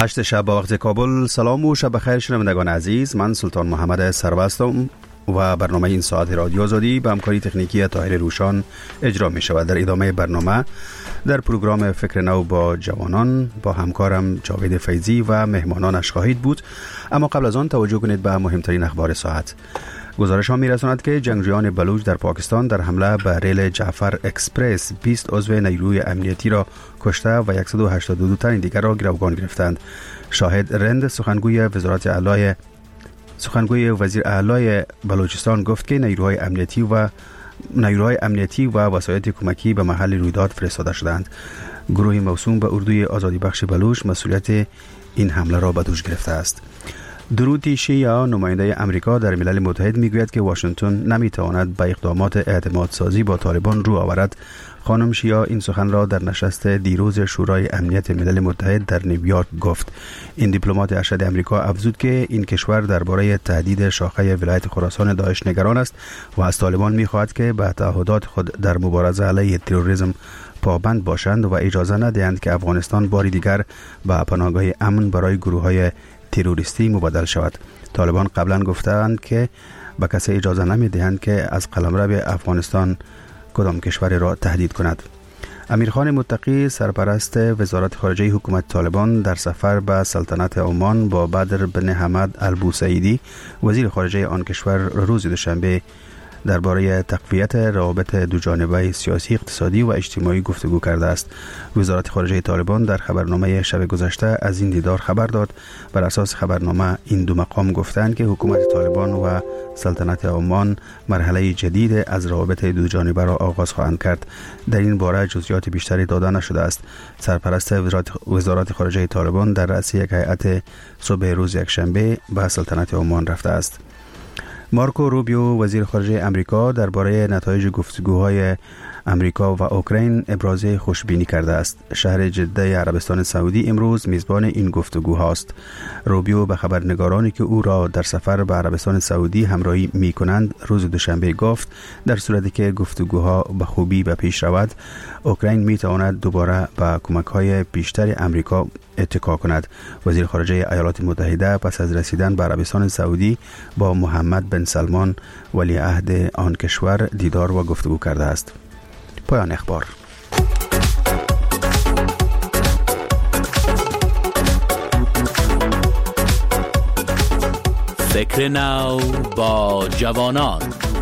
8 شب با وقت کابل. سلام و شب بخیر شنوندگان عزیز. من سلطان محمد سربستم و برنامه این ساعت رادیو آزادی به همکاری تکنیکی طاهر روشان اجرا می شود. در ادامه برنامه در پروگرام فکر نو با جوانان با همکارم جاوید فیضی و مهمانانش خواهید بود. اما قبل از آن توجه کنید به مهمترین اخبار ساعت. گزارش ها می رساند که جنگجویان بلوچ در پاکستان در حمله به ریل جعفر اکسپرس 20 عضو نیروی امنیتی را کشته و 182 تن دیگر را گروگان گرفتند. شاهد رند سخنگوی وزیر اعلی بلوچستان گفت که نیروهای امنیتی و وسایط کمکی به محل رویداد فرستاده شدند. گروه موسوم به اردوی آزادی بخش بلوچ مسئولیت این حمله را به دوش گرفته است. دروتی شیعه نماینده امریکا در ملل متحد میگوید که واشنگتن نمیتواند به اقدامات اعتماد سازی با طالبان رو آورد. خانم شیعه این سخن را در نشست دیروز شورای امنیت ملل متحد در نیویورک گفت. این دیپلمات ارشد امریکا افزود که این کشور درباره تهدید شاخه ولایت خراسان داعش نگران است و از طالبان میخواهد که به تعهدات خود در مبارزه علیه تروریسم پابند باشند و اجازه ندهند که افغانستان باری دیگر به پناهگاه امن برای گروه‌های تروریستی مبادل شود. طالبان قبلا گفتند که به کسی اجازه نمیدهند که از قلمرو افغانستان کدام کشور را تهدید کند. امیرخان متقی سرپرست وزارت خارجه حکومت طالبان در سفر به سلطنت عمان با بدر بن حمد البوسعیدی وزیر خارجه آن کشور روز دوشنبه درباره تقویت روابط دوجانبه سیاسی، اقتصادی و اجتماعی گفتگو کرده است. وزارت خارجه طالبان در خبرنامه شب گذشته از این دیدار خبر داد. بر اساس خبرنامه این دو مقام گفتند که حکومت طالبان و سلطنت عمان مرحله جدید از روابط دوجانبه را آغاز خواهند کرد. در این باره جزئیات بیشتری داده نشده است. سرپرست وزارت خارجه طالبان در رأس یک هیئت صبح روز یکشنبه به سلطنت عمان رفته است. مارکو روبیو وزیر خارجه امریکا درباره نتایج گفتگوهای امریکا و اوکراین ابراز خوشبینی کرده است. شهر جده عربستان سعودی امروز میزبان این گفتگوهاست. روبیو به خبرنگارانی که او را در سفر به عربستان سعودی همراهی می کنند روز دوشنبه گفت در صورتی که گفتگوها به خوبی به پیش رود، اوکراین می تواند دوباره به کمک‌های بیشتر امریکا اتکا کند. وزیر خارجه ایالات متحده پس از رسیدن به عربستان سعودی با محمد بن سلمان ولیعهد آن کشور دیدار و گفتگو کرده است. پایان اخبار. فکر نو با جوانان.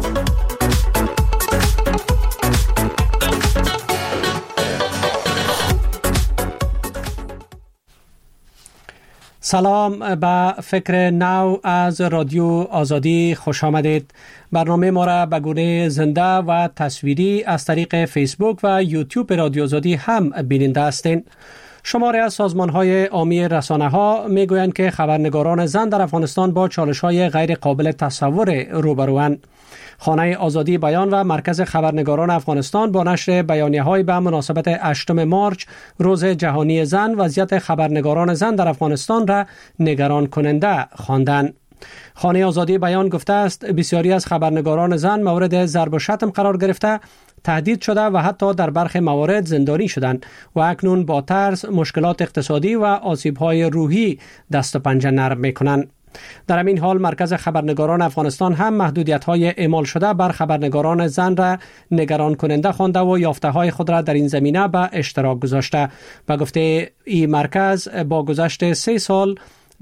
سلام، به فکر نو از رادیو آزادی خوش آمدید. برنامه ما را به گونه زنده و تصویری از طریق فیسبوک و یوتیوب رادیو آزادی هم بیننده هستین. شماری از سازمان‌های عامی رسانه‌ها می‌گویند که خبرنگاران زن در افغانستان با چالش‌های غیر قابل تصور روبروند. خانه آزادی بیان و مرکز خبرنگاران افغانستان با نشر بیانیه‌های به مناسبت 8 مارچ روز جهانی زن وضعیت خبرنگاران زن در افغانستان را نگران کننده خواندند. خانه آزادی بیان گفته است بسیاری از خبرنگاران زن مورد ضرب و شتم قرار گرفته، تهدید شده و حتی در برخی موارد زندانی شدند و اکنون با ترس، مشکلات اقتصادی و آسیب‌های روحی دست و پنجه نرم می‌کنند. در همین حال مرکز خبرنگاران افغانستان هم محدودیت‌های اعمال شده بر خبرنگاران زن را نگران کننده خوانده و یافته‌های خود را در این زمینه به اشتراک گذاشته. به گفته این مرکز با گذشت 3 سال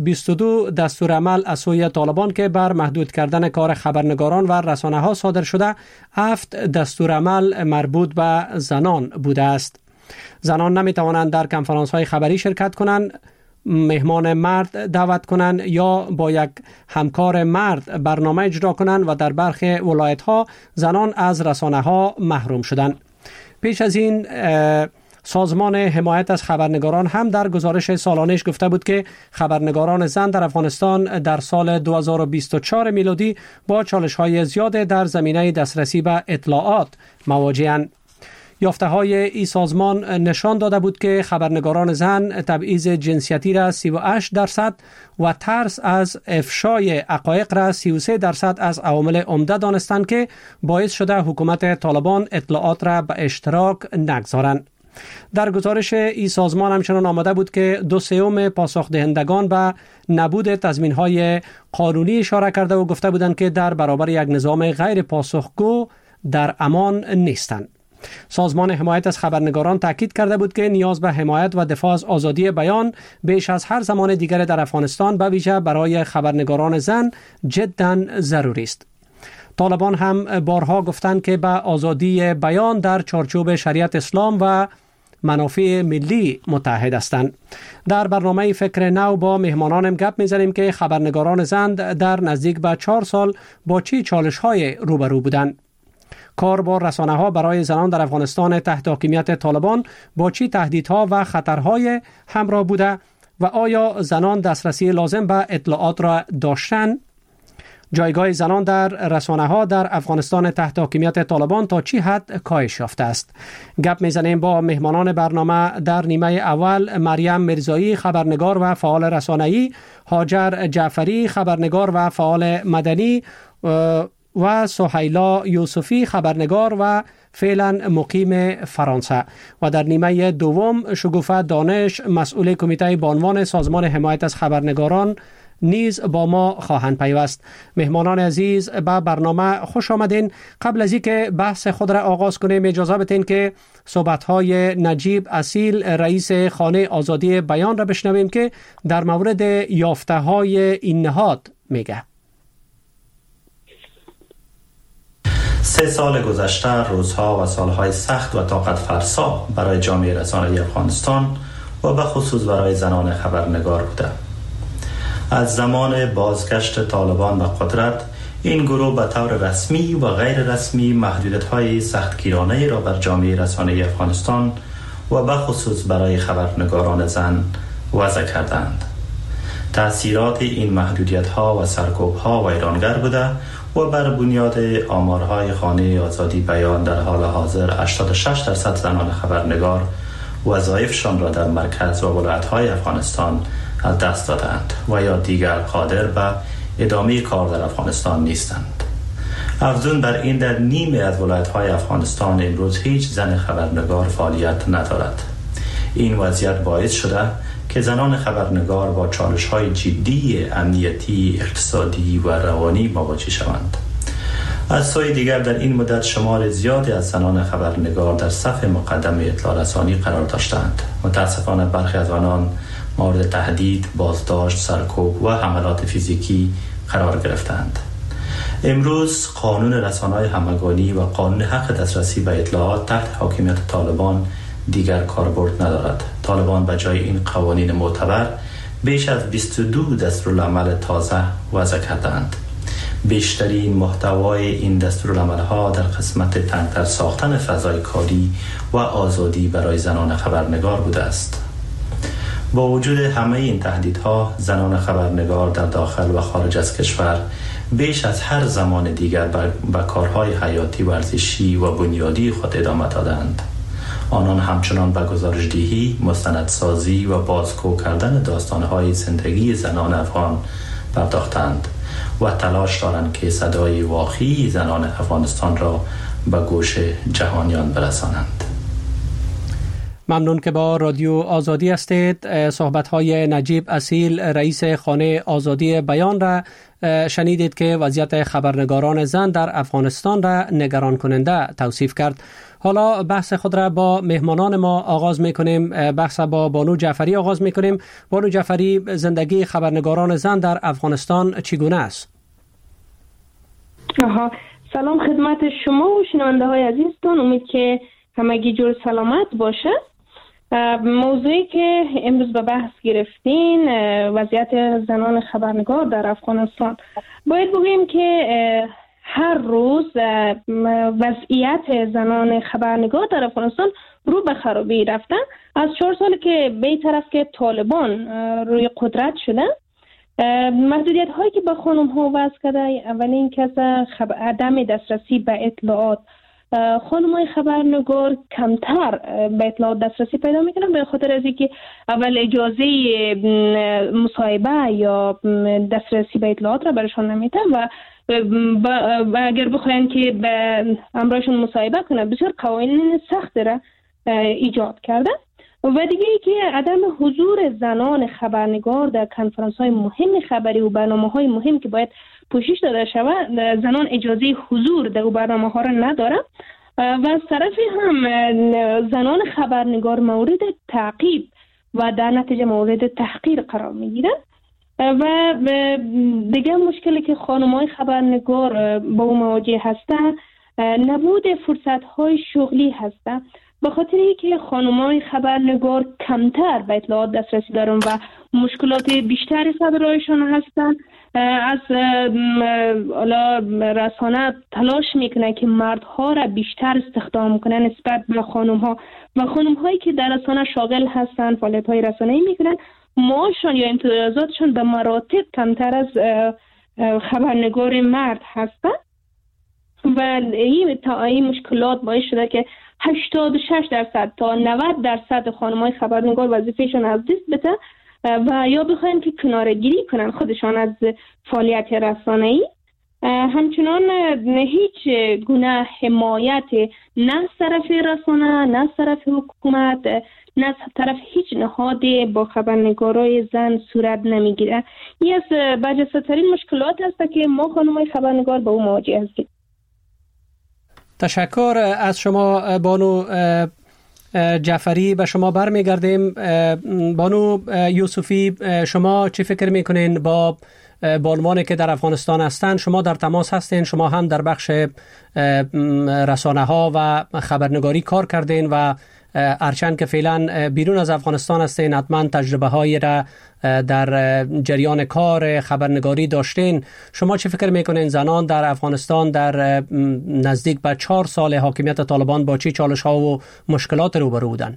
22 دستورالعمل از سوی طالبان که بر محدود کردن کار خبرنگاران و رسانه‌ها صادر شده، 7 دستورالعمل مربوط به زنان بوده است. زنان نمی‌توانند در کنفرانس‌های خبری شرکت کنند، مهمان مرد دعوت کنند یا با یک همکار مرد برنامه اجرا کنند و در برخی ولایت‌ها زنان از رسانه‌ها محروم شدند. پیش از این سازمان حمایت از خبرنگاران هم در گزارش سالانش گفته بود که خبرنگاران زن در افغانستان در سال 2024 میلادی با چالش‌های زیاد در زمینه دسترسی به اطلاعات مواجه‌اند. یافته‌های این سازمان نشان داده بود که خبرنگاران زن تبعیض جنسیتی را 38% و ترس از افشای حقایق را 33% از عوامل عمده دانستند که باعث شده حکومت طالبان اطلاعات را به اشتراک نگذارند. در گزارش این سازمان همچنان آمده بود که 2/3 پاسخ دهندگان به نبود تضمین‌های قانونی اشاره کرده و گفته بودند که در برابر یک نظام غیر پاسخگو در امان نیستند. سازمان حمایت از خبرنگاران تاکید کرده بود که نیاز به حمایت و دفاع از آزادی بیان بیش از هر زمان دیگر در افغانستان به ویژه برای خبرنگاران زن جداً ضروری است. طالبان هم بارها گفتند که به آزادی بیان در چارچوب شریعت اسلام و منافع ملی متحد هستند. در برنامه فکر نو با مهمانانم گپ می‌زنیم که خبرنگاران زن در نزدیک به 4 سال با چه چالش‌های روبرو بودند. کار با رسانه‌ها برای زنان در افغانستان تحت حاکمیت طالبان با چه تهدیدها و خطرهای همراه بوده و آیا زنان دسترسی لازم به اطلاعات را داشتند؟ جایگاه زنان در رسانه‌ها در افغانستان تحت حاکمیت طالبان تا چه حد کاهش یافته است؟ گپ می‌زنیم با مهمانان برنامه. در نیمه اول مریم مرزایی خبرنگار و فعال رسانه‌ای، هاجر جعفری خبرنگار و فعال مدنی و سهیلا یوسفی خبرنگار و فعلا مقیم فرانسه و در نیمه دوم شگوفه دانش مسئول کمیته بانوان سازمان حمایت از خبرنگاران نیز با ما خواهند پیوست. مهمانان عزیز به برنامه خوش آمدین. قبل از اینکه بحث خود را آغاز کنیم اجازه بدین که صحبت‌های نجیب اصیل رئیس خانه آزادی بیان را بشنویم که در مورد یافته‌های این نهاد میگه. 3 سال گذشته روزها و سالهای سخت و طاقت فرسا برای جامعه رسانه‌ای افغانستان و به خصوص برای زنان خبرنگار بوده. از زمان بازگشت طالبان به قدرت این گروه به طور رسمی و غیر رسمی محدودیت‌های سختگیرانه را بر جامعه رسانه‌ای افغانستان و به خصوص برای خبرنگاران زن وضع کردند. تأثیرات این محدودیت‌ها و سرکوب‌ها ویرانگر بوده و بر بنیاد آمارهای خانه آزادی بیان در حال حاضر 86% زنان خبرنگار وظایفشان را در مرکز و ولایت‌های افغانستان از دست دادند و یا دیگر قادر به ادامه کار در افغانستان نیستند. افزون بر این در نیمه از ولایت‌های افغانستان امروز هیچ زن خبرنگار فعالیت ندارد. این وضعیت باعث شده که زنان خبرنگار با چالش‌های جدی امنیتی، اقتصادی و روانی مواجه شوند. از سوی دیگر در این مدت شمار زیادی از زنان خبرنگار در صف مقدم اطلاع رسانی قرار داشتند. متاسفانه برخی از آنان مورد تهدید، بازداشت، سرکوب و حملات فیزیکی قرار گرفتند. امروز قانون رسانه‌های همگانی و قانون حق دسترسی به اطلاعات تحت حاکمیت طالبان دیگر کاربرد ندارد. طالبان به جای این قوانین معتبر بیش از 22 دستورالعمل تازه وضع کردند. بیشترین محتوای این دستورالعمل‌ها در قسمت تنگتر ساختن فضای کاری و آزادی برای زنان خبرنگار بوده است. با وجود همه این تهدیدها، زنان خبرنگار در داخل و خارج از کشور بیش از هر زمان دیگر به کارهای حیاتی و ارزشی و بنیادی خود ادامه دادند. آنان همچنان به گزارش‌دهی، مستندسازی و بازگو کردن داستان‌های زندگی زنان افغان پرداختند و تلاش دارند که صدای واقعی زنان افغانستان را به گوش جهانیان برسانند. ممنون که با رادیو آزادی هستید. صحبت‌های نجیب اصیل رئیس خانه آزادی بیان را شنیدید که وضعیت خبرنگاران زن در افغانستان را نگران کننده توصیف کرد. حالا بحث خود را با مهمانان ما آغاز می‌کنیم. بحث با بانو جعفری آغاز می‌کنیم. بانو جعفری، زندگی خبرنگاران زن در افغانستان چگونه است؟ سلام خدمت شما و شنونده‌های عزیزتون. امید که همگی جور سلامت باشه. موضوعی که امروز به بحث گرفتین، وضعیت زنان خبرنگار در افغانستان، باید بگوییم که هر روز وضعیت زنان خبرنگار در افغانستان رو به خرابی رفتن. از 4 سال که به طرف که طالبان روی قدرت شدن، محدودیت هایی که به خانم ها وضع کرده، اولین که عدم دسترسی به اطلاعات. خانم های خبرنگار کمتر به اطلاعات دسترسی پیدا میکنن به خاطر از اینکه اول اجازه مصاحبه یا دسترسی به اطلاعات را برشان نمیدن و اگر بخواین که به امرایشون مصاحبه کنن بسیار قوانین سخت داره ایجاد کرده. و دیگه ای که عدم حضور زنان خبرنگار در کنفرانس های مهم خبری و برنامه های مهم که باید پوشش داده شود، زنان اجازه حضور در برنامه ها را ندارند و از طرفی هم زنان خبرنگار مورد تعقیب و در نتیجه مورد تحقیر قرار میگیرند. و دیگه مشکلی که خانم‌های خبرنگار با اون مواجه هستند نبود فرصت‌های شغلی هستند، به خاطر اینکه خانم‌های خبرنگار کمتر به اطلاعات دسترسی دارن و مشکلات بیشتری سر راهشان هستند. از رسانه تلاش میکنن که مردها را بیشتر استخدام کنن نسبت به خانم‌ها و خانم‌هایی که در رسانه شاغل هستند، فعالیت‌های رسانه‌ای میکنن، معاششان یا امتیازاتشان به مراتب کمتر از خبرنگار مرد هستند و این مشکلات باعث شده که 86% تا 90% خانم‌های خبرنگار وظیفهشان از دست بده و یا بخواین که کناره‌گیری کنن خودشان از فعالیت رسانه‌ای. همچنان هیچ گونه حمایت نه از طرف رسانه، نه از طرف حکومت، نه از طرف هیچ نهاد با خبرنگارای زن صورت نمیگیره. این از برجسته‌ترین مشکلات است که ما خانم‌های خبرنگار با اون مواجه هستیم. تشکر از شما بانو جعفری. به شما برمیگردیم. بانو یوسفی، شما چی فکر میکنین با بانوانی که در افغانستان هستند؟ شما در تماس هستین، شما هم در بخش رسانه ها و خبرنگاری کار کردین و هرچند که فعلا بیرون از افغانستان هستین حتما تجربه هایی را در جریان کار خبرنگاری داشتین. شما چه فکر میکنین زنان در افغانستان در نزدیک به 4 سال حاکمیت طالبان با چه چالش ها و مشکلات روبرو بودن؟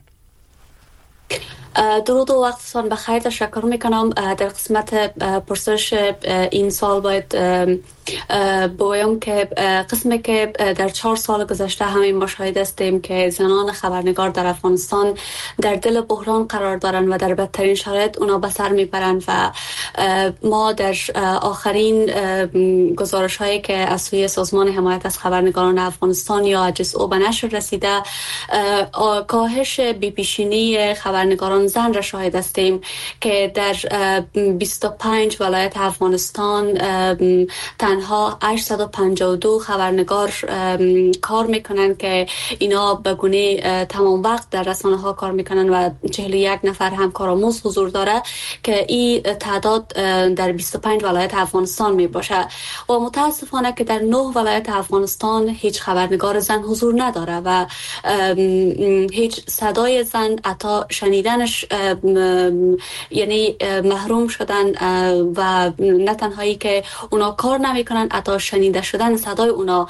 درود و وقتتان بخیر. تشکر میکنم. در قسمت پرسش این سال باید بگویم که قسمی که در 4 سال گذشته همین مشاهده هستیم که زنان خبرنگار در افغانستان در دل بحران قرار دارند و در بدترین شرایط اونا به سر میبرند و ما در آخرین گزارش هایی که از سوی سازمان حمایت از خبرنگاران افغانستان یا JSO به نشر رسیده کاهش بی‌پیشینی خبرنگاران زن را شاهد هستیم که در 25 ولایت افغانستان تنها 852 خبرنگار کار میکنن که اینا به گونه تمام وقت در رسانه ها کار میکنن و 41 نفر همکارآموز حضور داره که این تعداد در 25 ولایت افغانستان می باشه و متاسفانه که در 9 ولایت افغانستان هیچ خبرنگار زن حضور نداره و هیچ صدای زن حتی شنیدنش یعنی محروم شدن و نه تنهایی که اونا کار نمیکنن، حتی شنیده شدن صدای اونا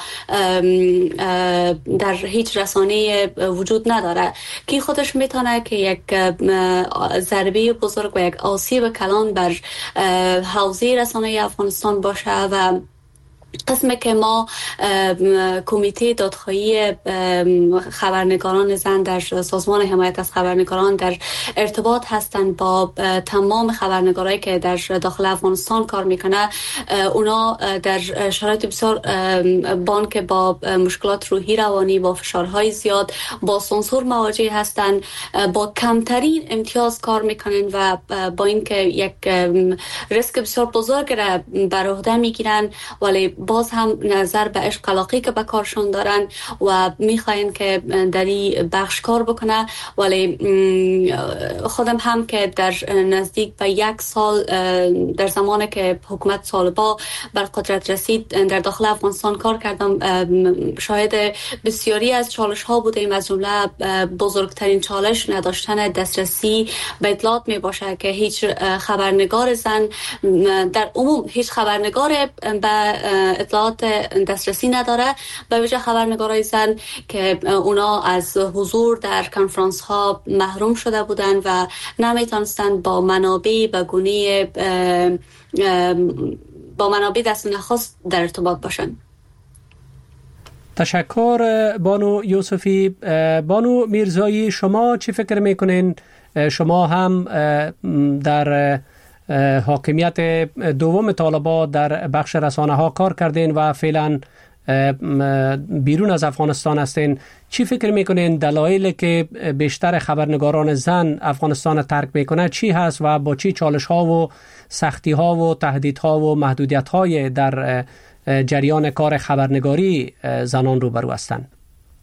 در هیچ رسانه وجود نداره که خودش میتونه که یک ضربه بزرگ و یک آسیب کلان بر حوزه رسانه افغانستان باشه و قسمی که ما کمیته دادخواهی خبرنگاران زن در سازمان حمایت از خبرنگاران در ارتباط هستند با تمام خبرنگارایی که در داخل افغانستان کار میکنه. اونا در شرایط بسیار بانک با مشکلات روحی روانی، با فشارهای زیاد، با سانسور مواجه هستند، با کمترین امتیاز کار میکنن و با اینکه یک ریسک بسیار بزرگ را بر عهده میگیرن ولی باز هم نظر به عشق علاقی که به کارشون دارن و میخواین که در این بخش کار بکنه ولی خودم هم که در نزدیک به 1 سال در زمانی که حکومت طالبان بر قدرت رسید در داخل افغانستان کار کردم، شاهد بسیاری از چالش ها بودیم. از جمله بزرگترین چالش نداشتن دسترسی به اطلاعات می باشه که هیچ خبرنگار زن در عموم هیچ خبرنگار به اطلاعات دسترسی نداره، به ویژه خبرنگارای زن که اونا از حضور در کنفرانس ها محروم شده بودن و نمیتونستند با منابع به گونه با منابع دست نخست در ارتباط باشن. تشکر بانو یوسفی. بانو میرزایی، شما چی فکر میکنین؟ شما هم در حاکمیت دوم طالبان در بخش رسانه ها کار کردین و فعلا بیرون از افغانستان هستین، چی فکر میکنین دلایلی که بیشتر خبرنگاران زن افغانستان ترک میکنه چی هست و با چی چالش ها و سختی ها و تهدیدها و محدودیت های در جریان کار خبرنگاری زنان روبرو هستند؟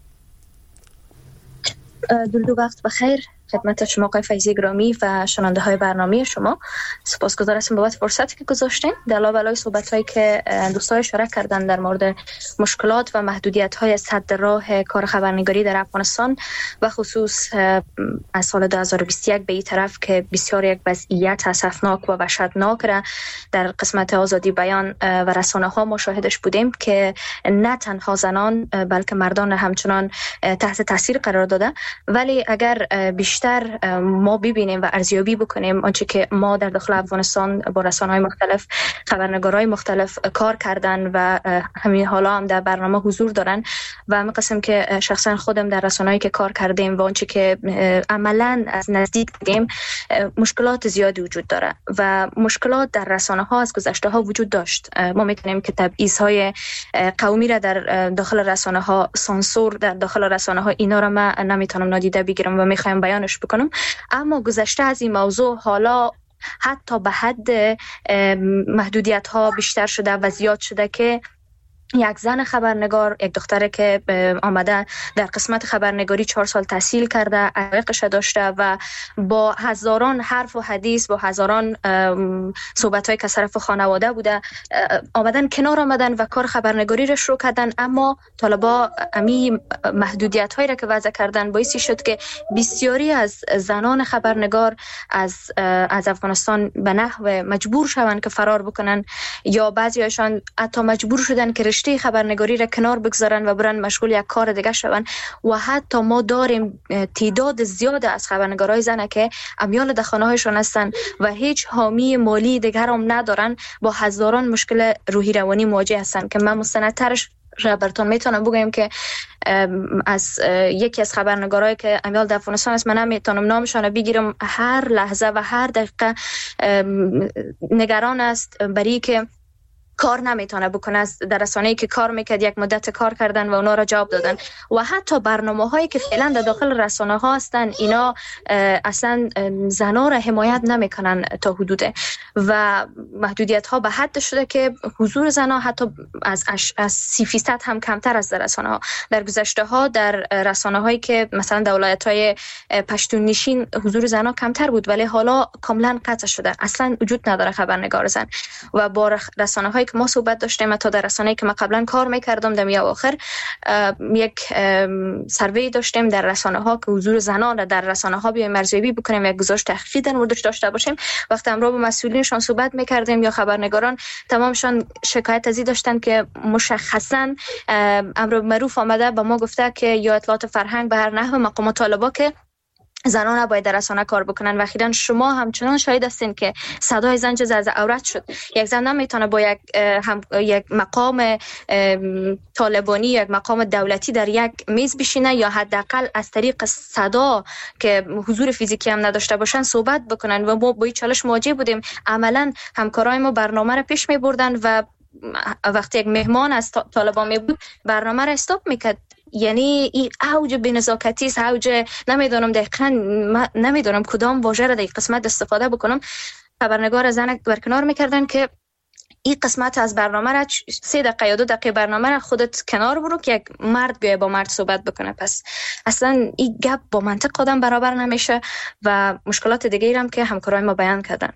درود و وقت بخیر خدمت شما آقای فیضی گرامی و شنونده های برنامه شما. سپاسگزار هستم بابت فرصتی که گذاشتین. در علاوه صحبت هایی که دوستان اشاره کردن در مورد مشکلات و محدودیت های سد راه کار خبرنگاری در افغانستان و خصوص از سال 2021 به این طرف که بسیار یک وضعیت اسفناک و وحشتناک را در قسمت آزادی بیان و رسانه ها مشاهدش بودیم که نه تنها زنان بلکه مردان همچنان تحت تاثیر قرار داده. ولی اگر بیشتر ما ببینیم و ارزیابی بکنیم آنچه که ما در داخل افغانستان با رسانه‌های مختلف خبرنگارای مختلف کار کردن و همین حالا هم در برنامه حضور دارن و همین قسم که شخصا خودم در رسانه‌ای که کار کردیم و آنچه که عملاً از نزدیک دیدیم مشکلات زیادی وجود داره و مشکلات در رسانه‌ها از گذشته ها وجود داشت. ما می‌تونیم که تبعیض‌های قومی را در داخل رسانه‌ها، سانسور در داخل رسانه‌ها، اینا را من نمیتونم نادیده بگیرم و می‌خوام بیانش بکنم. اما گذشته از این موضوع حالا حتی به حد محدودیت ها بیشتر شده و زیاد شده که یک زن خبرنگار، یک دختره که آمده در قسمت خبرنگاری 4 سال تحصیل کرده، علاقه‌اش داشته و با هزاران حرف و حدیث، با هزاران صحبت‌های که طرف خانواده بوده، کنار آمدن و کار خبرنگاری را شروع کردن. اما طالبا امی محدودیت‌هایی را که وضع کردن باعثی شد که بسیاری از زنان خبرنگار از افغانستان به نحو مجبور شوند که فرار بکنن یا بعضی‌هاشان حتی مجبور شدن که رشته خبرنگاری را کنار بگذارن و برن مشغول یک کار دیگه شون. و حتی ما داریم تعداد زیاد از خبرنگارای زن که امیال در خانه‌هایشان هستن و هیچ حامی مالی دیگر هم ندارن، با هزاران مشکل روحی روانی مواجه هستن که من مستندترش را براتون میتونم بگم که از یکی از خبرنگارایی که امیال در افغانستان است، من نمیتونم نامشون بگیرم، هر لحظه و هر دقیقه نگران است برای که کار نمیتونه بکنه. در رسانه‌ای که کار میکرد یک مدت کار کردن و اونا را جواب دادن و حتی برنامه‌هایی که فعلا در داخل رسانه‌ها هستن اینا اصلا زنا را حمایت نمیکنن تا حدوده و محدودیت‌ها به حد شده که حضور زنا حتی از 30% هم کمتر از در رسانه‌ها. در گذشته‌ها در رسانه‌هایی که مثلا در ولایت‌های پشتون نشین حضور زنا کمتر بود، ولی حالا کاملا قطع شده، اصلا وجود نداره خبرنگار زن. و با رسانه‌های که ما صحبت داشتیم، تا در رسانه‌ای که من قبلا کار میکردم در میان آخر یک سروی داشتیم در رسانه‌ها که حضور زنان را در رسانه‌ها بیایم ارزیابی بکنیم، یک گزارش تحقیقی در موردش داشته باشیم. وقتی امروز با مسئولینشان صحبت میکردیم یا خبرنگاران، تمامشان شکایت از این داشتن که مشخصا امر معروف آمده با ما گفته که یا اطلاعات فرهنگ به هر نحو مقام طالبا که زنان باید در رسانه کار بکنن و اخیراً شما همچنان شاهد هستین که صدای زن جز از عورت شد. یک زن نمیتونه با یک مقام طالبانی، یک مقام دولتی در یک میز بشینه یا حداقل از طریق صدا که حضور فیزیکی هم نداشته باشن صحبت بکنن و ما با این چالش مواجه بودیم. عملاً همکارای ما برنامه را پیش می‌بردن و وقتی یک مهمان از طالبان می بود برنامه را استاپ میکرد. یعنی این اوج بی‌نزاکتی است، اوج نمیدونم دقیقاً نمیدونم کدام واژه را در این قسمت استفاده بکنم. خبرنگار زن برکنار میکردن که این قسمت از برنامه را 3 دقیقه یا 2 دقیقه برنامه را خودت کنار برو که یک مرد بیای با مرد صحبت بکنه. پس اصلا این گپ با منطق آدم برابر نمیشه و مشکلات دیگه هم که همکارای ما بیان کردن.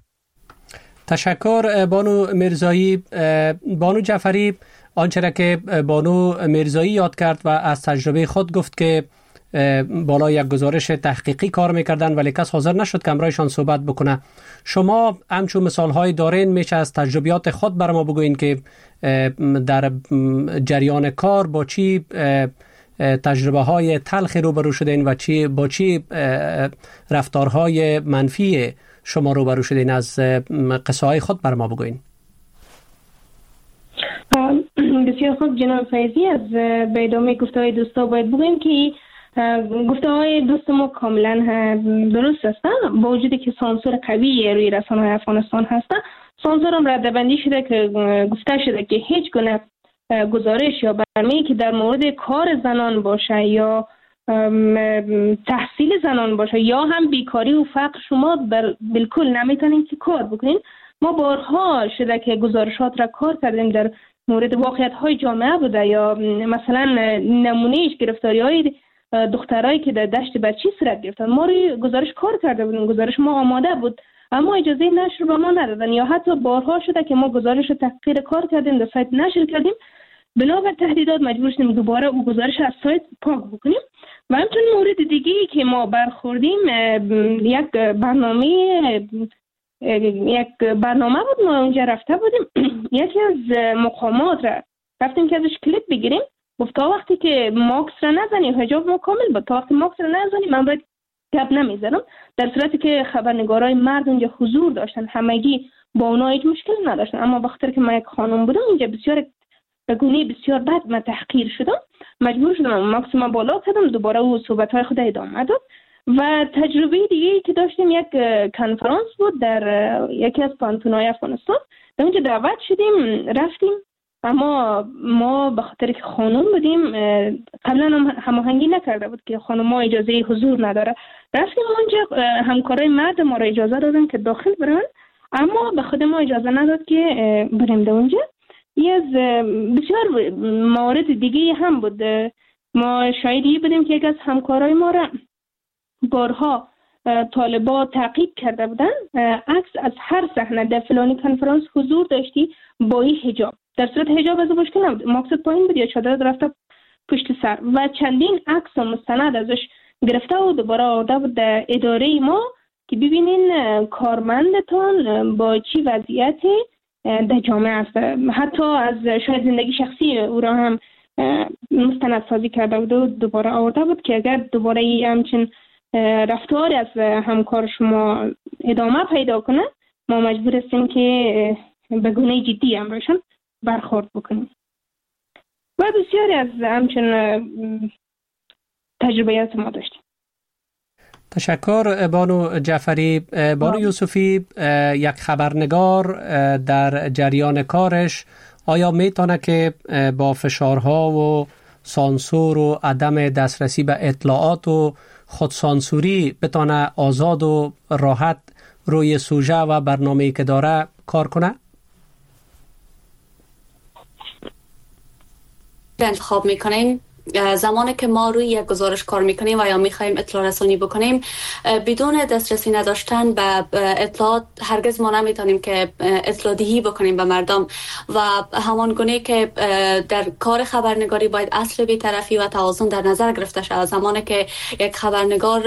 تشکر بانو میرزایی. بانو جعفری، آنچه را که بانو میرزایی یاد کرد و از تجربه خود گفت که بالا یک گزارش تحقیقی کار میکردن ولی کس حاضر نشد که همراهشان صحبت بکنه. شما همچون مثال‌های دارین، میشه از تجربیات خود بر ما بگوین که در جریان کار با چی تجربه‌های تلخی روبرو شدین و با چی رفتارهای منفی شما روبرو شدین؟ از قصه های خود بر ما بگوین. بسیار خوب جناب فیضی، از به ادامه گفته‌های دوستا باید بگویم که گفته‌های دوست ما کاملا درست هستند. با وجودی که سانسور قوی روی رسانه‌های افغانستان هست، سانسور هم ردبندی شده که گفته شده که هیچ گونه گزارش یا برنامه‌ای که در مورد کار زنان باشه یا تحصیل زنان باشه یا هم بیکاری و فقر، شما بالکل نمیتونین که کار بکنین. ما بارها شده که گزارشات را کار کردیم در مورد واقعیت‌های جامعه بوده، یا مثلا نمونهش گرفتاری‌های دخترایی که در دشت بچی صورت گرفتن، ما روی گزارش کار کرده بودیم، گزارش ما آماده بود اما اجازه نشر به ما ندادن، یا حتی بارها شده که ما گزارش تحقیق کار کردیم در سایت نشر کردیم، بنابر تهدیدات مجبور شدیم دوباره او گزارش از سایت پاک بکنیم. و همچنین مورد دیگه‌ای که ما برخوردیم یک برنامه بود، ما اونجا رفته بودیم یکی از مقامات را رفتیم که ازش کلیپ بگیریم، گفت تا وقتی که ماکس را نزنی، حجاب ما کامل بود، تا وقتی ماکس را نزنی من باید گپ نمیزنم. در صورتی که خبرنگارای مرد اونجا حضور داشتن، همگی با اونا هیچ مشکل نداشتن، اما بخاطر که من یک خانم بودم اونجا بسیار به گونه بسیار بد من تحقیر شدم، مجبور شدم ماکس ما بالا کردم، دوباره او صحبت‌های خود ادامه داد. و تجربه دیگه که داشتیم یک کنفرانس بود در یکی از پانتون‌های افغانستان، در اونجا دعوت شدیم رفتیم، اما ما به خاطر که خانم بودیم قبلا هماهنگی نکرده بود که خانم ما اجازه حضور نداره، رفتیم اونجا، همکارای مرد ما را اجازه دادن که داخل برن، اما به خود ما اجازه نداد که بریم در اونجا. یه از بسیار موارد دیگه هم بود، ما شاهدی بودیم که یک از همکارای ما را بارها طالبا تعقیب کرده بودن، عکس از هر صحنه در فلانی کنفرانس حضور داشتی با این حجاب، در صورت حجاب از مشکل نبود، مقصد پایین بود یا چادر رفته پشت سر، و چندین عکس و مستند ازش گرفته و دوباره آورده بود در اداره ما که ببینین کارمندتان با چی وضعیتی در جامعه است. حتی از شاید زندگی شخصی او را هم مستند سازی کرده بود و دوباره آورده بود که اگر دوباره همچین رفتاری از همکار شما ادامه پیدا کنه، ما مجبور هستیم که به گونه جدی امرشان برخورد بکنیم. و بسیاری از همچین تجربیات ما داشتیم. تشکر بانو جعفری. بانو یوسفی، یک خبرنگار در جریان کارش آیا میتونه که با فشارها و سانسور و عدم دسترسی به اطلاعات و خودسانسوری بتونه آزاد و راحت روی سوژه و برنامه‌ای که داره کار کنه؟ انتخاب میکنیم زمانی که ما روی یک گزارش کار میکنیم و یا میخوایم اطلاع رسانی بکنیم، بدون دسترسی نداشتن به اطلاعات هرگز ما نمیتونیم که اطلاع دهی بکنیم به مردم، و همان گونه که در کار خبرنگاری باید اصل بی‌طرفی و توازن در نظر گرفته شود. زمانی که یک خبرنگار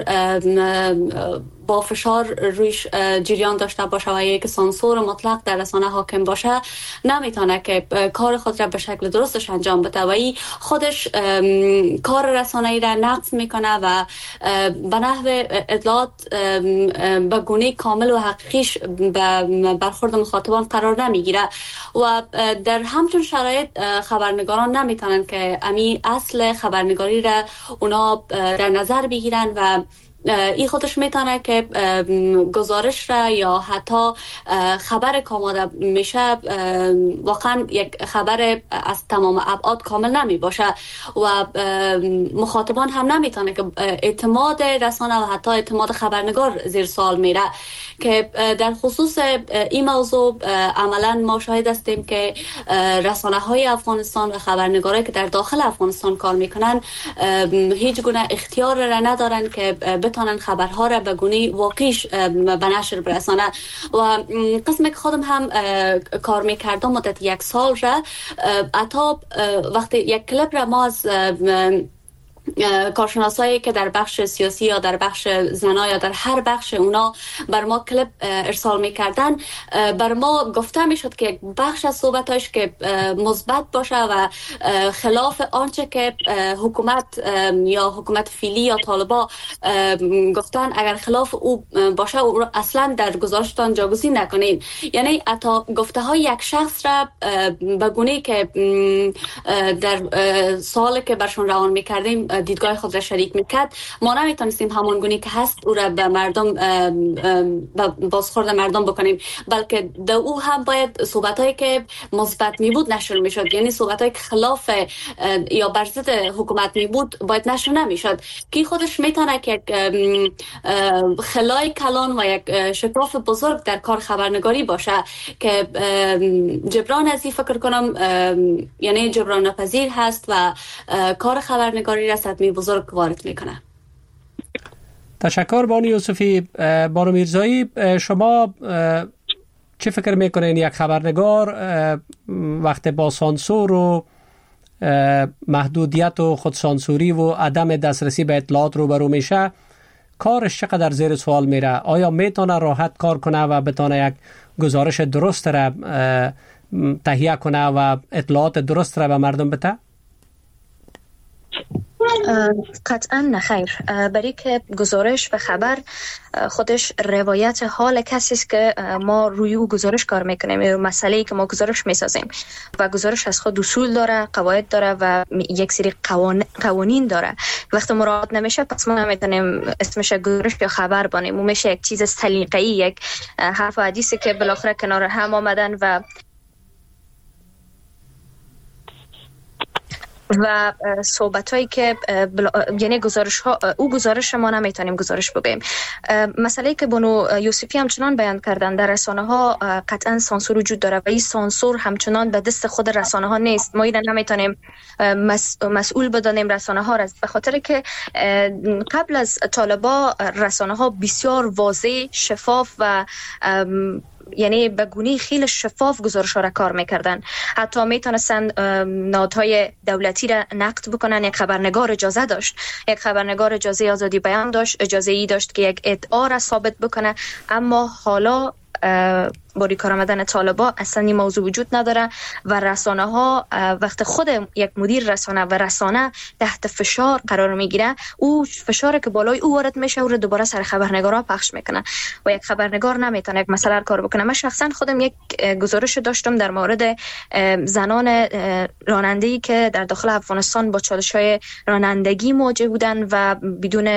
با فشار رویش جریان داشته باشه و یک سانسور مطلق در رسانه حاکم باشه، نمیتونه که کار خود را به شکل درستش انجام بده و این خودش کار رسانه‌ای را نقض میکنه و به نحو اطلاعات به گونه کامل و حقیقیش به برخورد مخاطبان قرار نمیگیره و در همچون شرایط خبرنگاران نمیتونن که امی اصل خبرنگاری را اونا در نظر بگیرن و این خودش میتونه که گزارش را یا حتی خبر که آماده میشه واقعا یک خبر از تمام ابعاد کامل نمی باشه و مخاطبان هم نمیتونه که اعتماد رسانه و حتی اعتماد خبرنگار زیر سوال میره، که در خصوص این موضوع عملا ما شاهد هستیم که رسانه های افغانستان و خبرنگارایی که در داخل افغانستان کار میکنن هیچ گونه اختیار را ندارن که بتونن خبرها را به گونه واقعیش به نشر برسانه. و قسمی که خودم هم کار میکردم مدت 1 سال را، حتی وقتی یک کلیپ را ما از کارشناسایی که در بخش سیاسی یا در بخش زنا یا در هر بخش اونا بر ما کلیپ ارسال میکردن، بر ما گفته میشد که یک بخش از صحبتاش که مثبت باشه و خلاف آنچه که حکومت یا حکومت فعلی یا طالبا گفتن، اگر خلاف او باشه او اصلا در گزارشتان جاگزین نکنین. یعنی حتی گفته های یک شخص را به گونه که در سال که برشون روان میکردیم دیدگاه خود را شریک میکرد، ما نمیتونستیم همان گونه که هست او را به مردم بازخورد مردم بکنیم، بلکه در او هم باید صحبتایی که مثبت می بود نشر میشد، یعنی صحبتایی که خلاف یا بر ضد حکومت می بود باید نشر نمیشد. کی خودش میتونه که خلای کلان و یک شکاف بزرگ در کار خبرنگاری باشه که جبران ازی فکر کنم یعنی جبران ناپذیر هست و کار خبرنگاری را سطمی بزرگ وارد میکنه. تشکر بانو یوسفی. بانو میرزایی، شما چه فکر میکنین یک خبرنگار وقت با سانسور و محدودیت و خودسانسوری و عدم دسترسی به اطلاعات روبرو میشه، کارش چقدر زیر سوال میره؟ آیا میتونه راحت کار کنه و بتونه یک گزارش درست را تهیه کنه و اطلاعات درست را به مردم بده؟ قطعا نخیر. برای که گزارش و خبر خودش روایت حال کسی است که ما روی او گزارش کار میکنیم، مسئله‌ای که ما گزارش میسازیم و گزارش از خود اصول داره، قواعد داره و یک سری قوانین داره. وقتی مراعات نمیشه پس ما نمیتونیم اسمش گزارش یا خبر بانیم. اون میشه یک چیز سلیقه‌ای، یک حرف و حدیثی که بالاخره کنار هم آمدن و صحبتایی که یعنی گزارش ها، او گزارش ما نمیتونیم گزارش بگیم. مسئله که بانو یوسفی همچنان بیان کردن، در رسانه ها قطعا سانسور وجود داره و این سانسور همچنان به دست خود رسانه ها نیست. ما این نمیتونیم مسئول بدانیم رسانه ها را، به خاطر که قبل از طالبا رسانه ها بسیار واضح، شفاف و یعنی به گونه خیلی شفاف گزارش‌ها را کار می‌کردن. حتی میتونستن نهادهای دولتی را نقد بکنن. یک خبرنگار اجازه داشت، یک خبرنگار اجازه آزادی بیان داشت، اجازه ای داشت که یک ادعا را ثابت بکنه. اما حالا با کار آمدن طالبا اصلا این موضوع وجود نداره و رسانه ها وقت خود یک مدیر رسانه و رسانه تحت فشار قرار میگیره، او فشاری که بالای او وارد میشه او رو دوباره سر خبرنگارا پخش میکنه و یک خبرنگار نمیتونه یک مسئله رو کار بکنه. من شخصا خودم یک گزارش داشتم در مورد زنان راننده‌ای که در داخل افغانستان با چالش‌های رانندگی مواجه بودن و بدون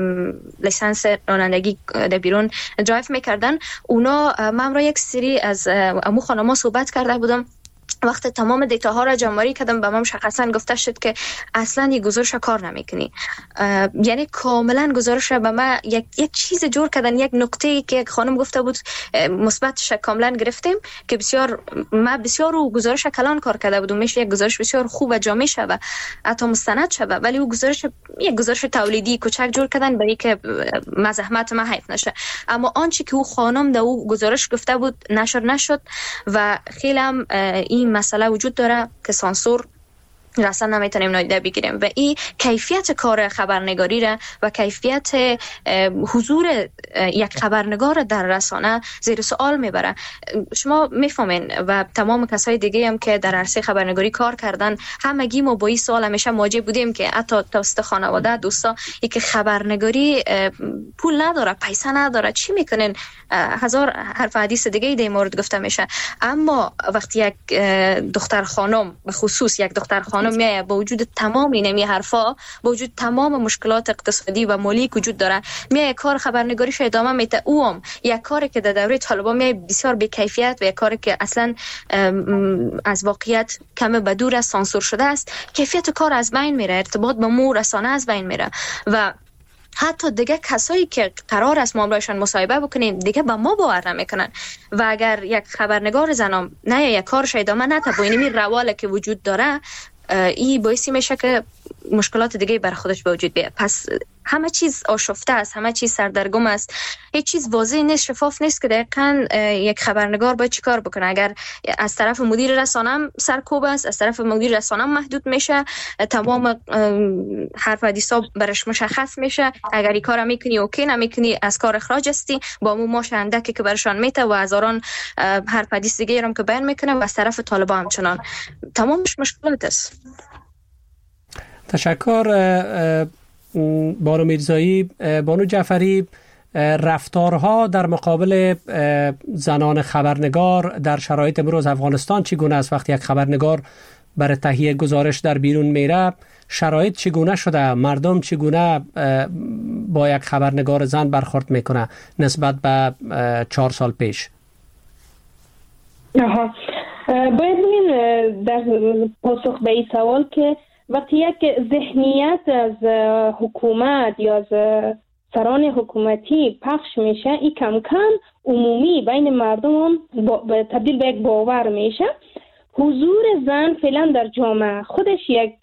لیسانس رانندگی در بیرون درایو میکردن. اونا من را یک سری از امو خانم‌ها صحبت کرده بودم. وقت تمام دیتاها را جمع‌آوری کردم به من مشخصا گفته شد که اصلا یک گزارش کار نمیکنی. یعنی کاملا گزارش را به من یک چیز جور کردن، یک نکته که یک خانم گفته بود مثبتش کاملا گرفتیم که بسیار رو گزارش کلان کار کرده بودم، میشه یک گزارش بسیار خوب و جامع شه و حتی مستند شه، ولی او یک گزارش تولیدی کوچک جور کردن برای که مزاحمت ما حیف نشه. اما آنچه که او خانم در او گزارش گفته بود نشر نشد و خیلی هم این مسئله وجود داره که سانسور اصلا نمیتونیم نادیده بگیریم و این کیفیت کار خبرنگاری را و کیفیت حضور یک خبرنگار در رسانه زیر سوال میبره. شما میفهمین و تمام کسای دیگه هم که در عرصه خبرنگاری کار کردن همگی ما با این سوال همیشه مواجه بودیم که حتی توسط خانواده دوستا که خبرنگاری پول نداره، پیسه نداره، چی میکنین؟ هزار حرف حدیث دیگه در مورد گفته میشه. اما وقتی یک دختر خانم، به خصوص یک دختر خانم میایه با وجود تمام این حرفا، با وجود تمام مشکلات اقتصادی و مالی وجود داره، میایه کار خبرنگاریش ادامه میده، اوم یک کاری که در دوره طالبان میایه بسیار بی کیفیت و یک کاری که اصلا از واقعیت کم به دور از سانسور شده است، کیفیت کار از بین میره، ارتباط با مو رسانه از بین میره و حتی دیگه کسایی که قرار است ما برایشان مصاحبه بکنیم دیگه با ما باور نمیکنن و اگر یک خبرنگار زنم نه یک کارش ادامه نده با این رواله که وجود داره، این باعثی میشه که مشکلات دیگه بر خودش به وجود بیاد. پس همه چیز آشفته است، همه چیز سردرگم است، هیچ چیز واضح نیست، شفاف نیست که دقیقاً یک خبرنگار باید چیکار بکنه. اگر از طرف مدیر رسانه هم سرکوب است، از طرف مدیر رسانه هم محدود میشه، تمام حرف حدیثا برش مشخص میشه، اگر این کارو میکنی اوکی، نمیکنی از کار اخراج هستی، با مو ماشندکی که برشان میته و هزاران حرف حدیث دیگه هم که بیان میکنه و از طرف طالبان همچنان تمامش مشکلات است. تشکر بانو میرزایی. بانو جعفری، رفتارها در مقابل زنان خبرنگار در شرایط امروز افغانستان چگونه است؟ وقتی یک خبرنگار برای تهیه گزارش در بیرون میره، شرایط چگونه شده؟ مردم چگونه با یک خبرنگار زن برخورد میکنه نسبت به 4 سال پیش؟ باید بگیم در پاسخ به این سوال که وقتی یک ذهنیت از حکومت یا از سران حکومتی پخش میشه، این کم کم عمومی بین مردم هم تبدیل به یک باور میشه. حضور زن فعلا در جامعه خودش یک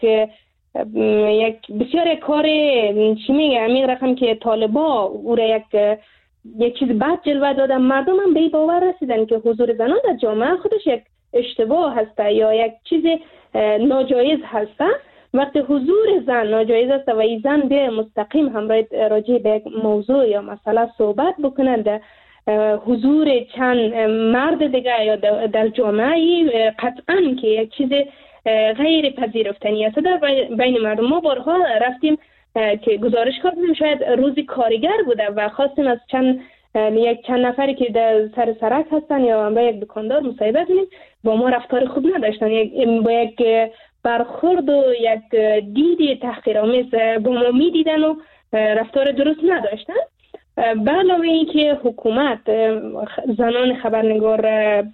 بسیار کار چی میگه همین رقم که طالبا او را یک چیز بد جلوه دادن، مردم هم به این باور رسیدن که حضور زنان در جامعه خودش یک اشتباه هسته یا یک چیز ناجایز هسته. وقتی حضور زن ناجایز است و این زن به مستقیم همراه راجع به یک موضوع یا مسئله صحبت بکنند، حضور چند مرد دیگه یا در جامعه قطعاً که یک چیز غیر پذیرفتنی است در بین مردم. ما بارها رفتیم که گزارش کردیم، شاید روزی کارگر بوده و خواستیم از چند نفری که در سر سرک هستن یا همراه یک دکاندار مصاحبه کنیم، با ما رفتار خوب نداشتن، با یک برخورد و یک دید تحقیرآمیز با ما میدیدن و رفتار درست نداشتن. به علاوه اینکه حکومت زنان خبرنگار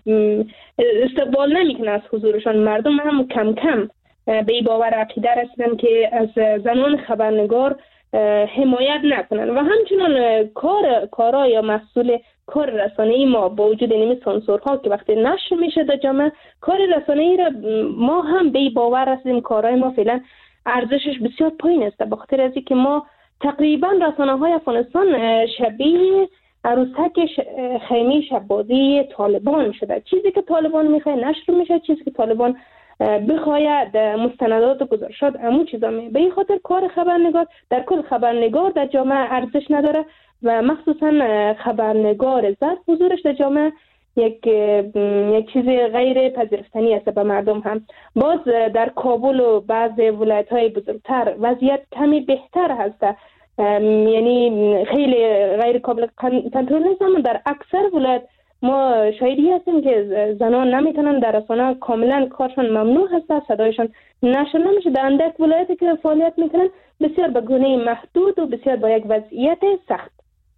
استقبال نمیکنه از حضورشان، مردم هم کم کم به این باور عقیده رسیدن که از زنان خبرنگار حمایت نکنن و همچنان کارا یا مسئول کار رسانه‌ای ما با وجود این سانسورها که وقتی نشر میشه در جامعه، کار رسانه‌ای را ما هم به این باور رسیدیم کارهای ما فعلا ارزشش بسیار پایین است، به خاطر از اینکه ما تقریبا رسانه‌های افغانستان شبیه عروسک خیمه شب‌بازی طالبان شده. چیزی که طالبان میخواد نشر میشه، چیزی که طالبان بخواید مستندات و گزارشات همون چیزا می. به این خاطر کار خبرنگار در کل خبرنگار در جامعه ارزش نداره و مخصوصا خبرنگار زن حضورش در جامعه یک چیز غیر پذیرفتنی است به مردم. هم باز در کابل و بعضی ولایت‌های بزرگتر وضعیت کمی بهتر هست، یعنی خیلی غیر قابل کنترل نیست، اما در اکثر ولایت ما شاهدی هستیم که زنان نمیتونن در رسانه، کاملا کارشان ممنوع هست، صدایشان نشر نمیشه. در اندک ولایتی که فعالیت میکنن بسیار به گونه محدود و بسیار با یک وضعیت سخت.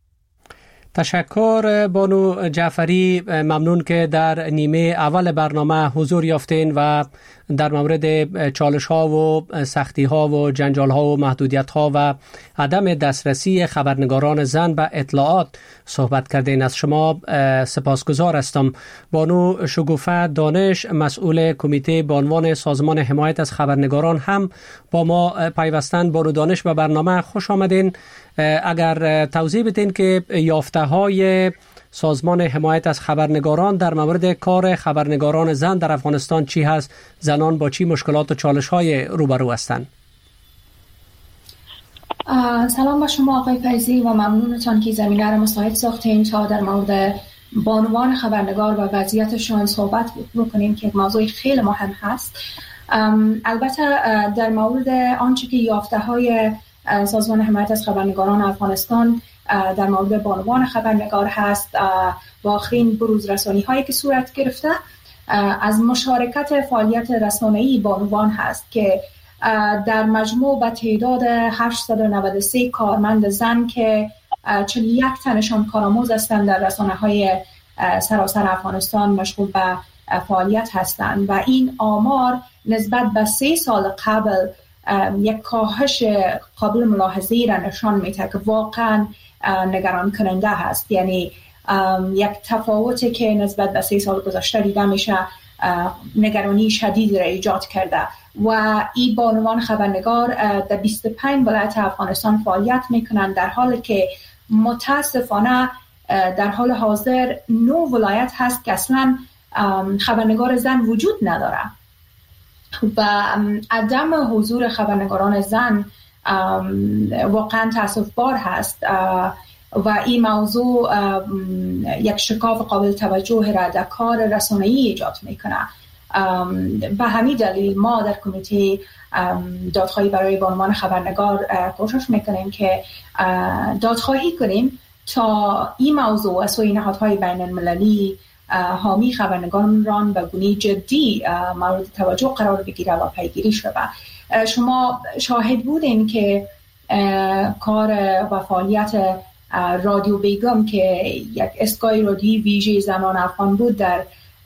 تشکر بانو جعفری، ممنون که در نیمه اول برنامه حضور یافتین و در مورد چالش ها و سختی ها و جنجال ها و محدودیت ها و عدم دسترسی خبرنگاران زن به اطلاعات صحبت کردین. از شما سپاسگزار هستم. بانو شگوفه دانش، مسئول کمیته به عنوان سازمان حمایت از خبرنگاران، هم با ما پیوستن. بانو دانش به برنامه خوش آمدین. اگر توضیح بدین که یافته های سازمان حمایت از خبرنگاران در مورد کار خبرنگاران زن در افغانستان چی هست؟ زنان با چی مشکلات و چالش های روبرو هستند؟ سلام با شما آقای فیضی و ممنونتان که زمینه را مساعد ساختین تا در مورد بانوان خبرنگار و وضعیتشان صحبت بکنیم که موضوع خیلی مهم هست. البته در مورد آنچه که یافته های سازمان حمایت از خبرنگاران افغانستان در مورد بانوان خبرنگار هست با آخرین بروزرسانی هایی که صورت گرفته از مشارکت فعالیت رسانه‌ای بانوان هست که در مجموع به تعداد 893 کارمند زن که 41 تنشان کارآموز هستند در رسانه‌های سراسر افغانستان مشغول به فعالیت هستند و این آمار نسبت به 3 سال قبل یک کاهش قابل ملاحظه‌ای را نشان میده که واقعا نگران کننده هست. یعنی یک تفاوتی که نسبت به 3 سال گذشته دیده میشه نگرانی شدید را ایجاد کرده و این بانوان خبرنگار در 25 ولایت افغانستان فعالیت میکنند، در حالی که متاسفانه در حال حاضر 9 ولایت هست که اصلا خبرنگار زن وجود نداره و عدم حضور خبرنگاران زن واقعا تأسف‌بار هست و این موضوع یک شکاف قابل توجه را در کار رسانه‌ای ایجاد میکنه. به همین دلیل ما در کمیته دادخواهی برای بانوان خبرنگار کوشش میکنیم که دادخواهی کنیم تا این موضوع از سوی نهادهای بین المللی حامی خبرنگاران به گونه جدی مورد توجه قرار بگیره و پیگیری شود. شما شاهد بودین که کار و فعالیت رادیو بیگم که یک اسکای رادیویی ویژه زنان افغان بود در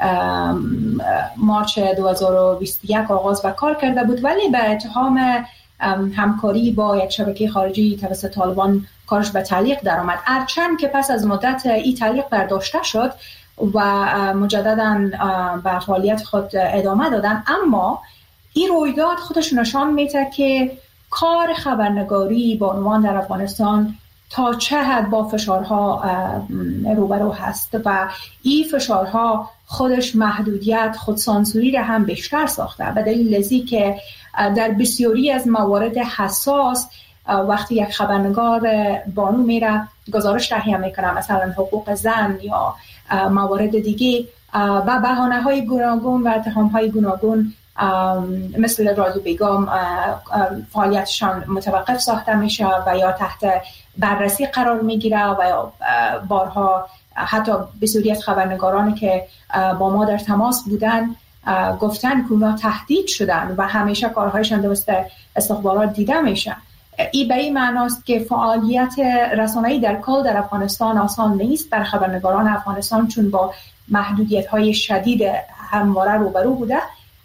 مارچ 2021 آغاز و کار کرده بود، ولی به اتهام همکاری با یک شبکه خارجی توسط طالبان کارش به تعلیق درآمد. هرچند که پس از مدت این تعلیق برداشته شد و مجددا به فعالیت خود ادامه دادن، اما این رویداد خودش نشان میده که کار خبرنگاری با عنوان در افغانستان تا چه حد با فشارها روبرو هست و این فشارها خودش محدودیت خودسانسوری را هم بیشتر ساخته، به دلیل ازی که در بسیاری از موارد حساس وقتی یک خبرنگار بانو میره گزارش تهیه میکنه، مثلا حقوق زن یا موارد دیگه، و بهانه‌های گوناگون و اتهام‌های گوناگون مثل رادیو بیگم فعالیتشان متوقف ساخته میشه و یا تحت بررسی قرار میگیره و یا بارها حتی بسیاری از خبرنگارانی که با ما در تماس بودن گفتن که اونا تهدید شدن و همیشه کارهایشان توسط استخبارات دیده میشه. این به این معناست که فعالیت رسانه‌ای در کل در افغانستان آسان نیست بر خبرنگاران افغانستان، چون با محدودیت‌های شدید همواره روبرو بوده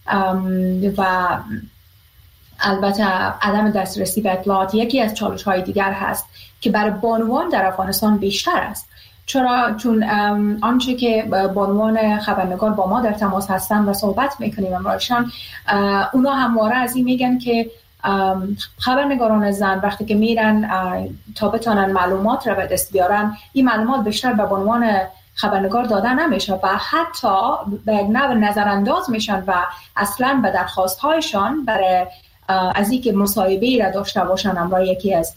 و البته عدم دسترسی به اطلاعات یکی از چالش‌های دیگر هست که برای بانوان در افغانستان بیشتر است. چون آنچه که بانوان خبرنگار با ما در تماس هستن و صحبت میکنیم امرایشان، اونا همواره از این میگن که خبرنگاران زن وقتی که میرن تا بتانن معلومات را به دست بیارن، این معلومات بیشتر به بانوان خبرنگار داده نمیشه و حتی به یک نوع نظرانداز میشن و اصلا به درخواست هایشان برای از اینکه مصاحبه‌ای را داشته باشن امرای یکی از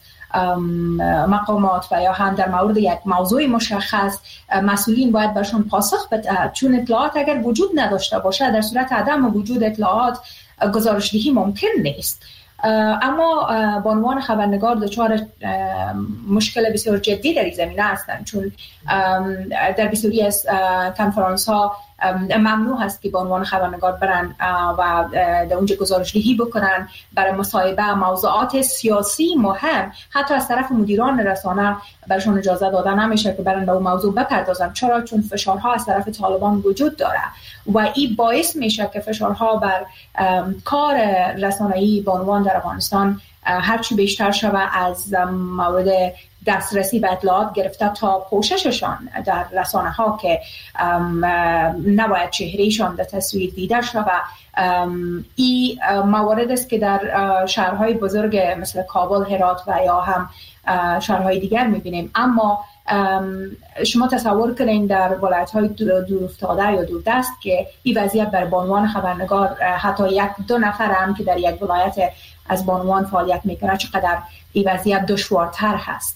مقامات و یا هم در مورد یک موضوع مشخص، مسئولین باید برشون پاسخ بده، چون اطلاعات اگر وجود نداشته باشه در صورت عدم وجود اطلاعات گزارش‌دهی ممکن نیست. اما بانوان خبرنگار دچار مشکل بسیار جدی در این زمینه هستند، چون در بسیاری از کنفرانس ها ممنوع هست که بانوان خبرنگار برن و در اونجا گزارش‌دهی بکنن برای مصاحبه موضوعات سیاسی مهم. حتی از طرف مدیران رسانه برشون اجازه داده نمیشه که برن به اون موضوع بپردازن. چرا؟ چون فشارها از طرف طالبان وجود داره و این باعث میشه که فشارها بر کار رسانه‌ای بانوان در افغانستان هرچی بیشتر شود، از مورد دسترسی به اطلاعات گرفته تا پوشششان در رسانه ها که نباید چهرهشان در تصویر دیده شود. این موارد است که در شهرهای بزرگ مثل کابل، هرات و یا هم شهرهای دیگر میبینیم. اما شما تصور کنین در ولایت‌های دورافتاده یا دوردست که این وضعیت بر بانوان خبرنگار، حتی 1-2 نفر هم که در یک ولایت از بانوان فعالیت میکنه، چقدر این وضعیت دشوارتر هست.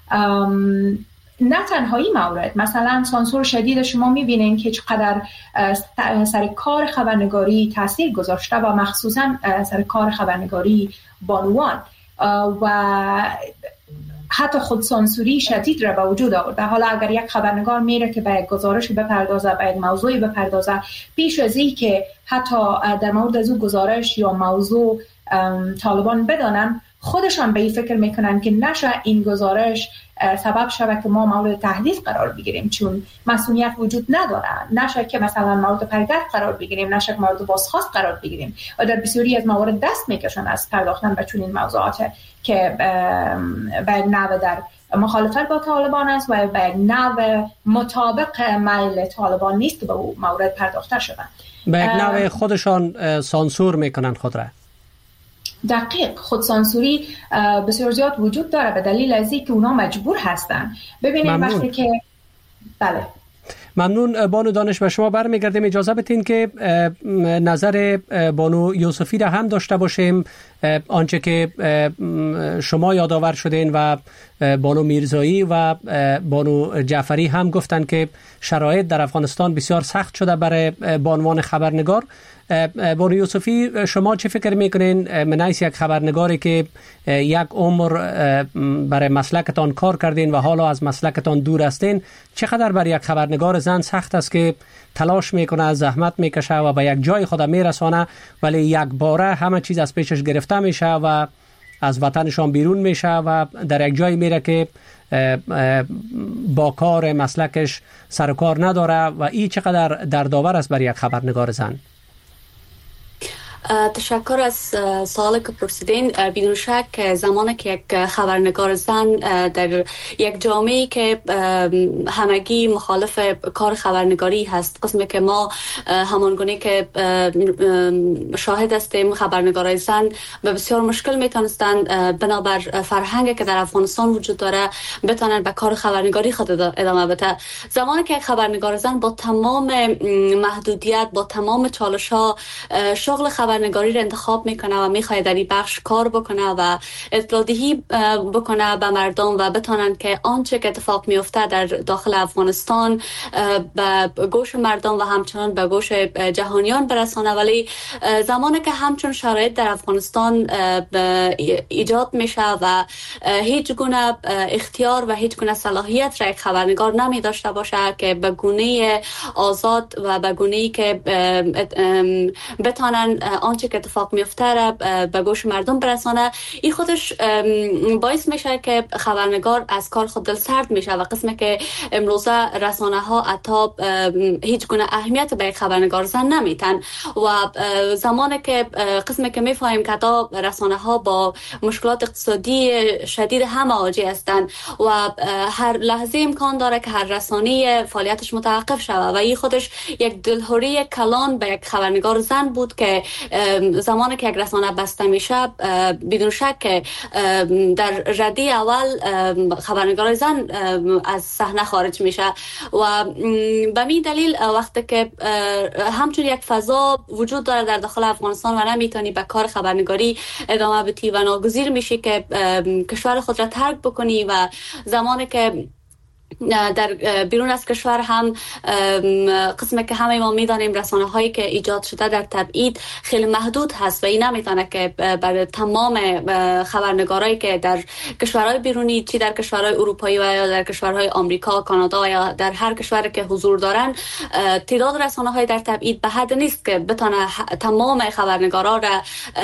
نه تنها این مورد، مثلا سانسور شدید شما میبینین که چقدر سر کار خبرنگاری تاثیر گذاشته و مخصوصا سر کار خبرنگاری بانوان و حتی خود سانسوری شدید را به وجود آورده. حالا اگر یک خبرنگار میره که به یک گزارش بپردازه، به یک موضوعی بپردازه، پیش از این که حتی در مورد از اون گزارش یا موضوع طالبان بدانن، خودشان به این فکر میکنن که نشه این گزارش سبب شود که ما مورد تهدید قرار بگیریم، چون مسئولیت وجود نداره. نشه که مثلا مورد پرگرد قرار بگیریم، نشه که مورد بازخواست قرار بگیریم و در بسیاری از موارد دست میکشن از پرداختن به چنین موضوعات که به یک نوع در مخالفت با طالبان است و به یک نوع مطابق میل طالبان نیست که به اون مورد پرداخته شدن. به یک نوع خودشان سانسور میکنن خود را. دقیق، خودسانسوری بسیار زیاد وجود داره به دلیل از اینکه اونا مجبور هستن. ببینید وقتی که بله. ممنون بانو دانش. به شما برمیگردیم. اجازه بدین که نظر بانو یوسفی را هم داشته باشیم. آنچه که شما یادآور شدین و بانو میرزایی و بانو جعفری هم گفتن که شرایط در افغانستان بسیار سخت شده برای بانوان خبرنگار. بانو یوسفی، شما چه فکر میکنین من حیث یک خبرنگاری که یک عمر برای مسلکتان کار کردین و حالا از مسلکتان دور هستین، چقدر برای یک خبرنگار زن سخت است که تلاش میکنه، زحمت میکشه و به یک جای خود میرسانه، ولی یک باره همه چیز از پیشش گرفته میشه و از وطنشان بیرون میشه و در یک جای میره که با کار مسلکش سر و کار نداره و این چقدر دردآور است برای یک خبرنگار زن؟ تشکر از سوالی که پرسیدین. بدون شک زمانی که یک خبرنگار زن در یک جامعه‌ای که همگی مخالف کار خبرنگاری هست، قسمی که ما همانگونه که شاهد هستیم خبرنگارای زن به بسیار مشکل میتونستند بنابر فرهنگی که در افغانستان وجود داره بتونن به کار خبرنگاری خود ادامه بده. زمانی که یک خبرنگار زن با تمام محدودیت، با تمام چالش‌ها شغل خبرنگاری را انتخاب میکنه و میخواد در این بخش کار بکنه و اطلاع‌دهی بکنه به مردم و بتونن که آنچه که اتفاق میفته در داخل افغانستان به گوش مردم و همچنان به گوش جهانیان برسانه. ولی زمانی که همچون شرایط در افغانستان ایجاد میشه و هیچ گونه اختیار و هیچ گونه صلاحیت را یک خبرنگار نمی داشته باشه که به گونه آزاد و به گونه‌ای که بتونن آنچه که اتفاق میفته را به گوش مردم برسانه، این خودش باعث میشه که خبرنگار از کار خود دلسرد میشه و قسمی که امروزه رسانه ها حتی هیچ گونه اهمیت به خبرنگار زن نمیتن و زمانی که قسمی که میفهمیم که تا رسانه ها با مشکلات اقتصادی شدید هم مواجه هستند و هر لحظه امکان داره که هر رسانه فعالیتش متوقف شود و این خودش یک دلهوری کلان به یک خبرنگار زن بود که زمانی که یک رسانه بسته میشه بدون شک در رده اول خبرنگار زن از صحنه خارج میشه و به می دلیل وقتی که همچون یک فضا وجود داره در داخل افغانستان و نمیتونی به کار خبرنگاری ادامه بدی و ناگزیر میشی که کشور خود را ترک بکنی و زمانی که در بیرون از کشور هم قسمی که همه ما میدانیم رسانه هایی که ایجاد شده در تبعید خیلی محدود هست و این نمیتونه که برای تمام خبرنگارایی که در کشورهای بیرونی، چی در کشورهای اروپایی و یا در کشورهای آمریکا، کانادا یا در هر کشوری که حضور دارن، تعداد رسانه های در تبعید به حد نیست که بتونه تمام خبرنگارا را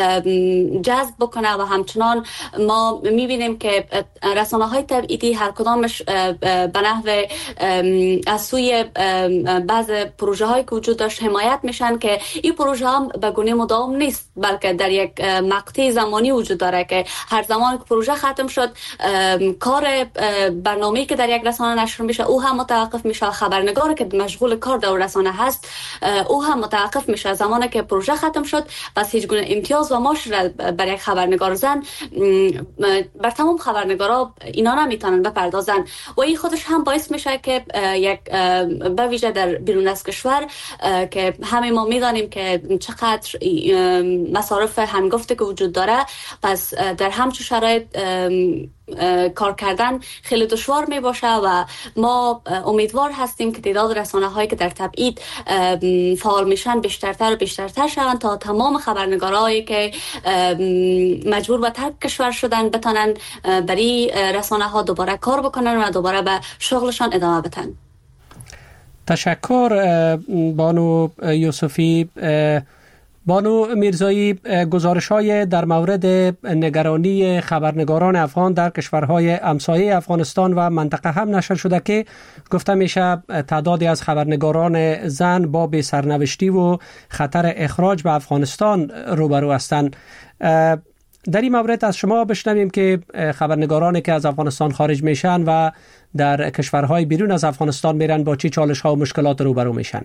جذب بکنه و همچنان ما میبینیم که رسانه های تبعیدی هر کدامش به نحو از سوی بعض پروژه هایی که وجود داشت حمایت میشن که این پروژه هم به گونه مداوم نیست، بلکه در یک مقطع زمانی وجود داره که هر زمان که پروژه ختم شد کار برنامه‌ای که در یک رسانه نشر میشه او هم متوقف میشه، خبرنگاری که مشغول کار در رسانه هست او هم متوقف میشه. زمانی که پروژه ختم شد بس هیچ گونه امتیاز و معاش برای یک خبرنگار زن بر تمام خبرنگارا اینا نمیتونن بپردازن و این خودش هم باعث میشه که یک به ویژه در بیرون از کشور که همه ما میدانیم که چقدر مصارف هنگفته که وجود داره، پس در همچون شرایط کار کردن خیلی دشوار می باشه و ما امیدوار هستیم که تعداد رسانه هایی که در تبعید فعال میشن بیشترتر و بیشترتر شوند تا تمام خبرنگارایی که مجبور به ترک کشور شدن بتونن برای رسانه ها دوباره کار بکنن و دوباره به شغلشان ادامه بدن. تشکر بانو یوسفی. بانو میرزایی، گزارش‌های در مورد نگرانی خبرنگاران افغان در کشورهای همسایه افغانستان و منطقه هم نشر شده که گفته میشه تعدادی از خبرنگاران زن با بی‌سرنوشتی و خطر اخراج به افغانستان روبرو هستند. در این مورد از شما بشنویم که خبرنگارانی که از افغانستان خارج میشن و در کشورهای بیرون از افغانستان میرن با چه چالش‌ها و مشکلات روبرو میشن.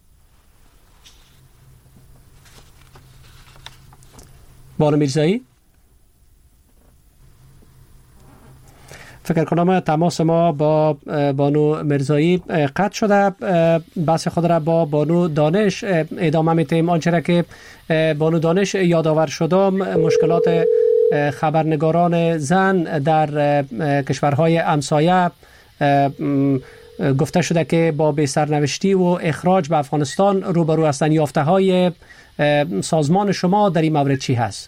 بانو میرزایی، فکر کنم تماس ما با بانو میرزایی قطع شده. بحث خود را با بانو دانش ادامه میتیم. آنچه را که بانو دانش یادآور شدم مشکلات خبرنگاران زن در کشورهای همسایه گفته شده که با بسرنوشتی و اخراج به افغانستان روبرو هستند. یافته‌های سازمان شما در این مورد چی هست؟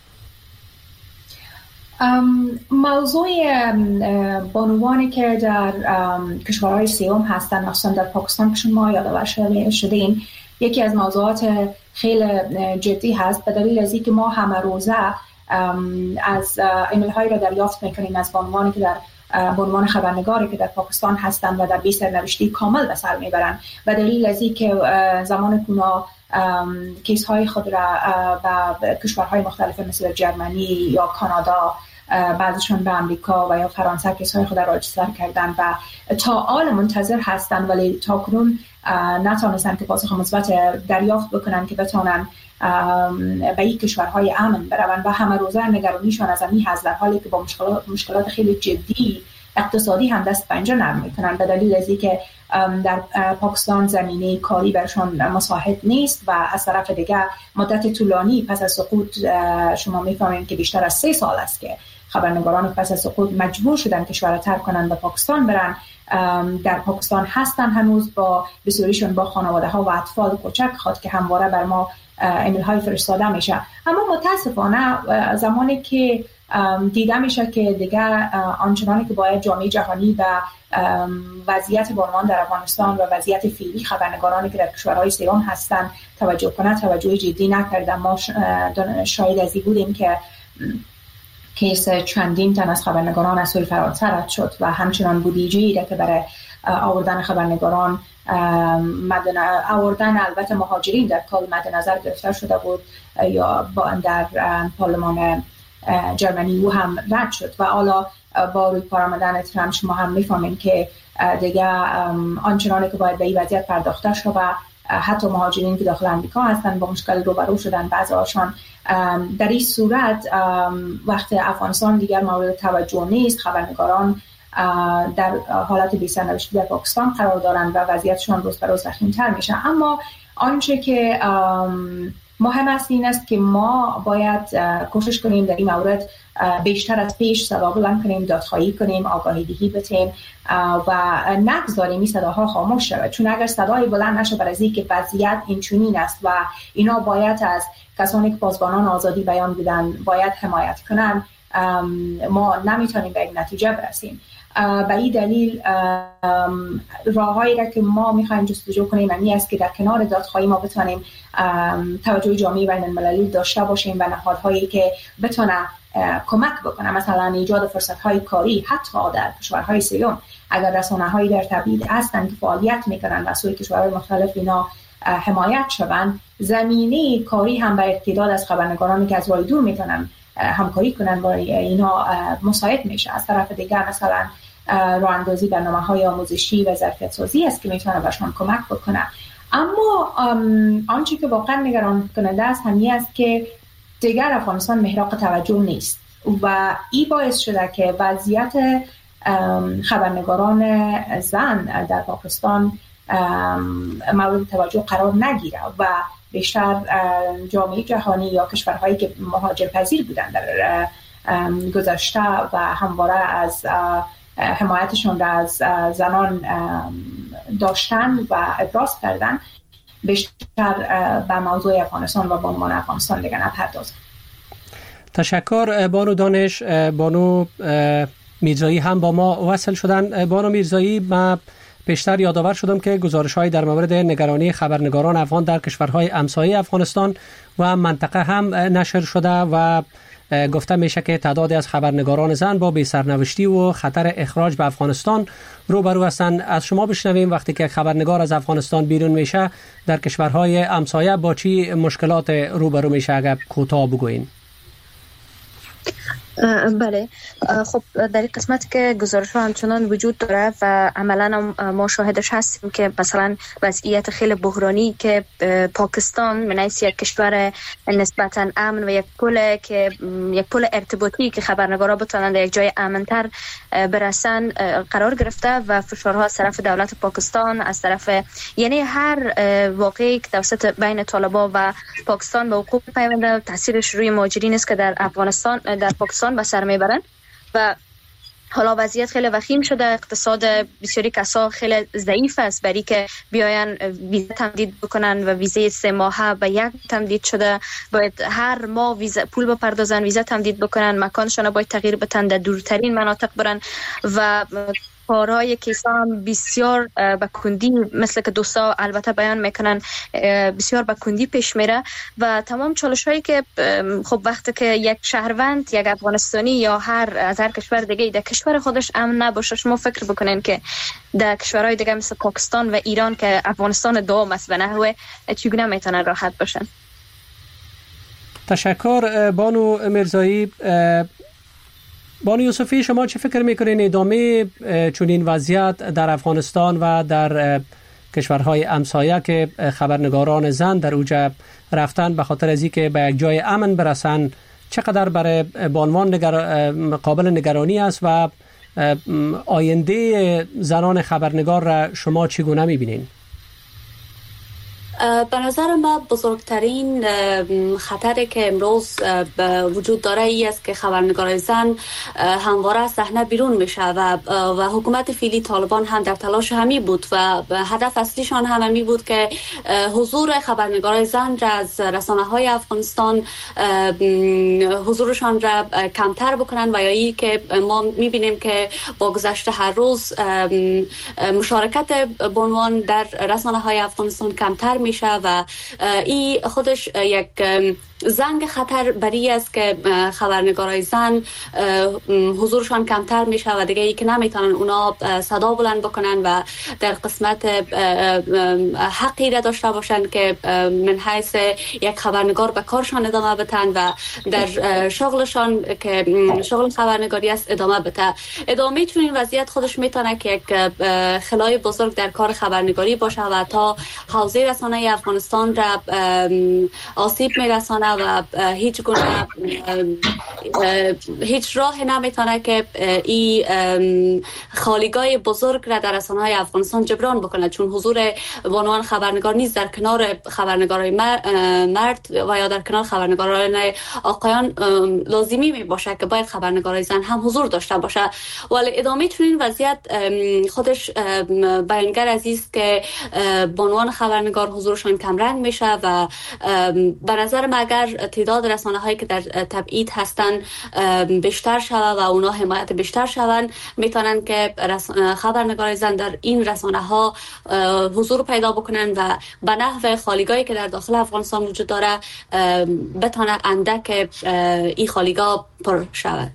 موضوع بانوانی که در کشورهای سوم هستند، مخصوصا در پاکستان که شما یادآور شدین، یکی از موضوعات خیلی جدی هست، به دلیل از اینکه ما همه روزه از ایمیل‌هایی را دریافت می‌کنیم از بانوانی که در بانوان خبرنگاری که در پاکستان هستند و در بی سرنوشتی کامل به سر میبرند، به دلیل از اینکه زمان کونا کیس‌های خود را به کشورهای مختلف مثل جرمنی یا کانادا، بعضشون به امریکا و یا فرانسه کیس‌های خود را راجستر کردن و تا حال منتظر هستند، ولی تا کنون نتونستن که پاسخ مثبت دریافت بکنن که بتونن به این کشورهای امن بروند و همه روزه نگرانیشون از این هست، در حالی که با مشکلات خیلی جدی اقتصادی هم دست پنجه نرم میکنن، به دلیل از اینکه در پاکستان زمینه کاری برشون مساعد نیست و از طرف دیگه مدت طولانی پس از سقوط شما میفهمید که بیشتر از 3 سال است که خبرنگاران پس از سقوط مجبور شدن کشور را ترک کنن و پاکستان برن. در پاکستان هستن هنوز، با بسیاریشون با خانواده ها و اطفال کوچک خود که همواره بر ما ایمیل های فرستاده میشه. اما متاسفانه زمانی که دیده میشه که دیگه آنچنانی که باید جامعه جهانی و وضعیت بانوان در افغانستان و وضعیت فعلی خبرنگارانی که در کشورهای سوم هستن توجه کنه، توجه جدی نکرده. ما شاهد از این بودیم که کیس چندین تن از خبرنگاران از سوی فرانسه رد شد و همچنان بودجه‌ای که برای آوردن خبرنگاران آوردن البته مهاجرین در کل مد نظر گرفته شده بود یا در پارلمان جرمنی او هم رد شد و حالا با روی کار آمدن ترامپ شما هم میفهمین که دیگه آنچنانی که باید به این وضعیت پرداخته شد و حتی مهاجرین که داخل امریکا هستن با مشکل روبرو شدن، بعضی‌هاشون در این صورت وقت افغانستان دیگر مورد توجه نیست، خبرنگاران در حالت بی‌سرنوشتی در پاکستان قرار دارند و وضعیتشون روز به روز وخیم‌تر میشه. اما آنچه که مهم است این است که ما باید کوشش کنیم در این مورد بیشتر از پیش صدا بلند کنیم، دادخواهی کنیم، آگاهی دهی بدیم و نگذاریم این صداها خاموش شود، چون اگر صدای بلند نشه بر از اینکه وضعیت این چنین است و اینا باید از کسانی که پاسبانان آزادی بیان بودن باید حمایت کنن، ما نمیتونیم به این نتیجه برسیم. به این دلیل راههایی را که ما میخوایم جستجو کنیم این است که در کنار دادخواهی ما بتونیم توجه جامعه بین المللی داشته باشیم و نهادهایی که بتونه کمک بکنه، مثلا ایجاد فرصت‌های کاری حتی در کشورهای سوم. اگر رسانه‌هایی در تبعید هستند که فعالیت میکنن و سوی کشورهای مختلف اینا حمایت شوند، زمینه کاری هم برای تعداد از خبرنگارانی که از راه دور میتونن همکاری کنن با اینا مساعد میشه. از طرف دیگر مثلا راه اندازی برنامه‌های آموزشی و ظرفیت‌سازی است که میتونه برشون کمک بکنه. اما آنچه که واقعا نگران کننده است همین است که دیگر افغانستان محراق توجه نیست و این باعث شده که وضعیت خبرنگاران زن در پاکستان مورد توجه قرار نگیره و بیشتر جامعه جهانی یا کشورهایی که مهاجرپذیر بودن در گذشته و همواره از حمایتشون را از زنان داشتن و ابراز کردن، بیشتر به موضوع افغانستان و بانوان افغانستان دیگه نپردازن. تشکر بانو دانش. بانو میرزایی هم با ما وصل شدن. بانو میرزایی، ما پیشتر یادآور شدم که گزارش‌های در مورد نگرانی خبرنگاران افغان در کشورهای همسایه افغانستان و منطقه هم نشر شده و گفته میشه که تعدادی از خبرنگاران زن با بی‌سرنوشتی و خطر اخراج به افغانستان روبرو هستند. از شما بشنویم وقتی که خبرنگار از افغانستان بیرون میشه در کشورهای همسایه با چی مشکلات روبرو میشه، اگر کوتاه بگوین. بله، خب در این قسمت که گزارش ها همچنان وجود داره و عملا ما شاهدش هستیم که مثلا وضعیت خیلی بحرانی که پاکستان منیس یک کشور نسبتا امن و یک پل ارتباطی که خبرنگارا بتونن در یک جای امن‌تر برسن قرار گرفته و فشارها از طرف دولت پاکستان، از طرف یعنی هر واقعی که توسط بین طالبان و پاکستان به حقوق پیونده تاثیرش روی مهاجرین است که در افغانستان در پاکستان به سر میبرن و حالا وضعیت خیلی وخیم شده، اقتصاد بسیاری کسا خیلی ضعیف است، برای که بیاین ویزا تمدید بکنن و ویزه 3 ماهه به 1 تمدید شده، باید هر ماه ویزا پول بپردازن، ویزا تمدید بکنن، مکانشون باید تغییر بدن، در دورترین مناطق برن و کارهای کیسا هم بسیار به کندی، مثل که دوستا البته بیان میکنن، بسیار به کندی پیش میره و تمام چالش هایی که خب وقتی که یک شهروند، یک افغانستانی یا از هر کشور دیگه در کشور خودش امن نباشه، شما فکر بکنین که در کشورهای دیگه مثل پاکستان و ایران که افغانستان دوم است به نحوه چگونه میتونن راحت باشن. تشکر بانو میرزایی. بانو یوسفی، شما چه فکر میکنین ادامه چنین وضعیت در افغانستان و در کشورهای همسایه که خبرنگاران زن در اوجه رفتن به خاطر از اینکه به یک جای امن برسن، چقدر برای بانوان قابل نگرانی است و آینده زنان خبرنگار را شما چگونه میبینین؟ به نظر من بزرگترین خطری که امروز وجود داره ای است که خبرنگارای زن همواره از صحنه بیرون میشه و حکومت فعلی طالبان هم در تلاش همی بود و هدف اصلیشان هم همی بود که حضور خبرنگارای زن را از رسانه‌های افغانستان حضورشان را کمتر بکنن و یا ای که ما میبینیم که با گذشت هر روز مشارکت بانوان در رسانه‌های افغانستان کمتر میشه و این خودش یک زنگ خطر بری است که خبرنگارای زن حضورشان کمتر میشه و دیگه ای که نمیتونن اونا صدا بلند بکنن و در قسمت حقی را داشته باشن که من حیث یک خبرنگار به کارشان ادامه بدن و در شغلشان که شغل خبرنگاری است ادامه بده. ادامه چون این وضعیت خودش میتونه که یک خلای بزرگ در کار خبرنگاری باشه و تا حوزه رسانه افغانستان را آسیب میرسانه و هیچ گونه هیچ راه نمیتونه که این خالیگاه بزرگ را در رسانه‌های افغانستان جبران بکنه، چون حضور بانوان خبرنگار نیز در کنار خبرنگارای مرد و یا در کنار خبرنگاران آقایان لازمی می باشه که باید خبرنگارای زن هم حضور داشته باشه. ولی ادامه چون این وضعیت خودش بیانگر است که بانوان خبرنگار حضورشان کمرنگ میشه و به نظر من اگر تعداد رسانه‌هایی که در تبعید هستن بیشتر شود و اونا حمایت بیشتر شون، میتونن که خبرنگار زن در این رسانه‌ها حضور پیدا بکنن و به نحو خالیگاهی که در داخل افغانستان وجود داره بتونه اندک این خالیگاه پر شود.